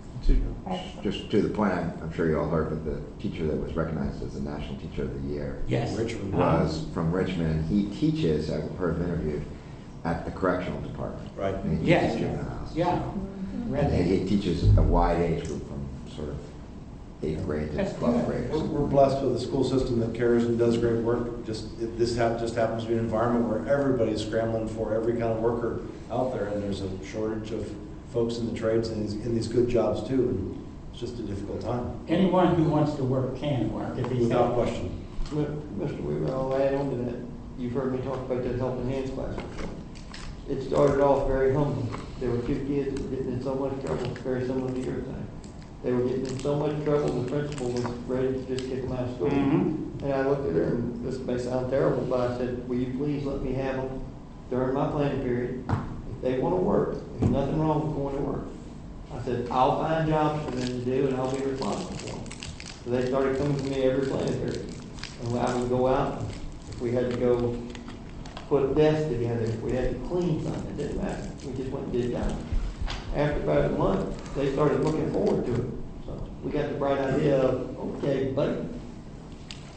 Just to the point, I'm, I'm sure you all heard, but the teacher that was recognized as the National Teacher of the Year Yes. Richmond. was from Richmond. He teaches, I've heard him interviewed, at the correctional department. Right. And he Yes. teaches juveniles. Yeah. Read And that. he teaches a wide age group from sort of eighth grade to That's twelfth good. grade. or We're, something. we're blessed with a school system that cares and does great work. Just, it, this hap, just happens to be an environment where everybody's scrambling for every kind of worker out there, and there's a shortage of folks in the trades and these, in these good jobs too, and it's just a difficult time, Anyone who wants to work can work if he's without able. question. Mister Weaver, I'll add on to that. You've heard me talk about that helping hands class before. It started off very humble. There were two kids that were getting in so much trouble, very similar to your thing. They were getting in so much trouble, the principal was ready to just kick them out of school. Mhm. And I looked at her, and this may sound terrible, but I said, will you please let me have them during my planning period? If they want to work, there's nothing wrong with going to work. I said, I'll find jobs for them to do, and I'll be responsible for them. So they started coming to me every planning period. And I would go out, if we had to go put desks together, if we had to clean something, it didn't matter. We just went and did that. After about a month, they started looking forward to it. So we got the bright idea of, okay, buddy,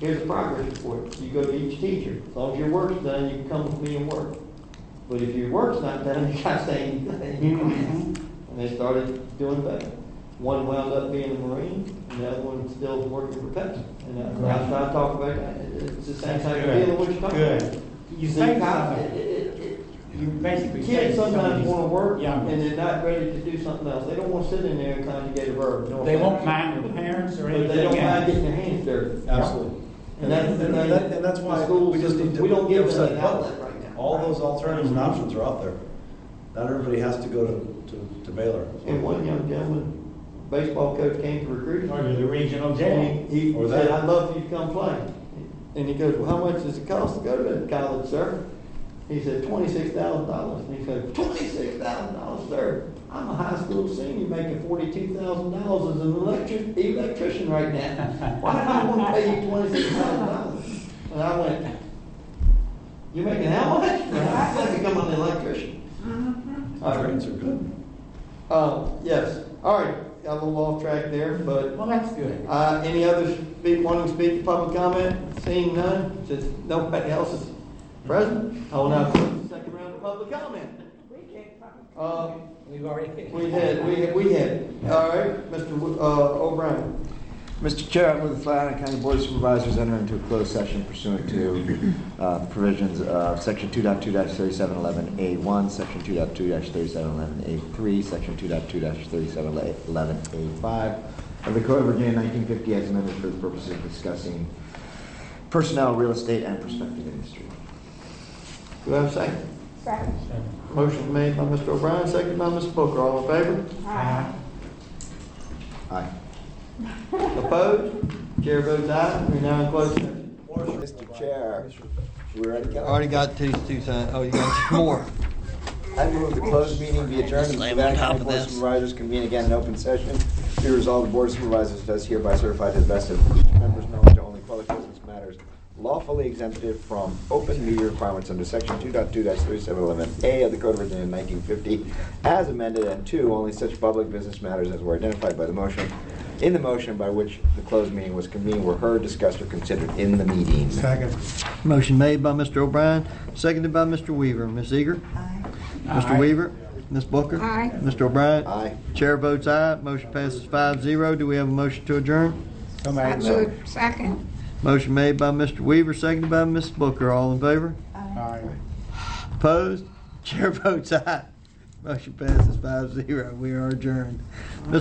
here's a progress report. You go to each teacher. As long as your work's done, you can come with me and work. But if your work's not done, you gotta stay in your class. And they started doing better. One wound up being a Marine, and the other one's still working for Pepsi. And uh, I was trying to talk about that. It's the same type of deal what you're talking about. Good. You See, say how- something. it- it- it- You basically say Kids sometimes somebody's want to work, young. and they're not ready to do something else. They don't want to sit in there and conjugate a verb. No They offense. won't mind their parents or But anything they don't mind else. getting their hands dirty. Absolutely. And that's the And thing. that- and that's why the school we just need system, to we don't give them emphasize an public. outlet right now. All those alternatives and options are out there. Not everybody has to go to, to, to Baylor. And one young gentleman, baseball coach, came to recruit. Or to the regional jail. And he, he Or said, that. I'd love for you to come play. And he goes, well, how much does it cost to go to that college, sir? He said, twenty-six thousand dollars. And he said, twenty-six thousand dollars, sir? I'm a high school senior making forty-two thousand dollars as an electric, electrician right now. Why do I want to pay you twenty-six thousand dollars? And I went, you're making how much? I said, become an electrician. All right. Trades are good. Uh, yes, all right, got a little off track there, but, Well, that's good. uh, any others speak, wanting to speak to public comment? Seeing none, since nobody else is present, I will now close the second round of public comment. Uh, We've already. we had, we had, we had, all right, Mister Wo- uh, O'Brien. Mister Chair, I move the Flathead County Board of Supervisors enter into a closed session pursuant to uh, provisions of Section two point two dash thirty-seven eleven A one, Section two point two dash thirty-seven eleven A three, Section two point two dash thirty-seven eleven A five of the Code of Virginia nineteen fifty as amended for the purposes of discussing personnel, real estate, and prospective industry. Do I have a second? Second. Motion made by Mister O'Brien, seconded by Mister Booker. All in favor? Aye. Aye. Opposed? Chair votes aye. We're now in closed session. Mister Chair, we ready to go? Already got these two signed. Oh, you got two more. I move the closed meeting be adjourned and the Savannah County Board of Supervisors convene again in open session. Be resolved, the Board of Supervisors does hereby certify to the best of each member's knowledge only public business matters lawfully exempted from open media requirements under Section two point two dash thirty-seven eleven A of the Code of Virginia nineteen fifty as amended, and two, only such public business matters as were identified by the motion in the motion by which the closed meeting was convened were heard, discussed, or considered in the meeting. Second. Motion made by Mister O'Brien, seconded by Mister Weaver. Miz Eager? Aye. Mister Aye. Weaver? Miz Booker? Aye. Mister O'Brien? Aye. Chair votes aye. Motion passes five zero. Do we have a motion to adjourn? So I made. move second. Motion made by Mister Weaver, seconded by Miz Booker. All in favor? Aye. Opposed? Chair votes aye. Motion passes five zero. We are adjourned. Mister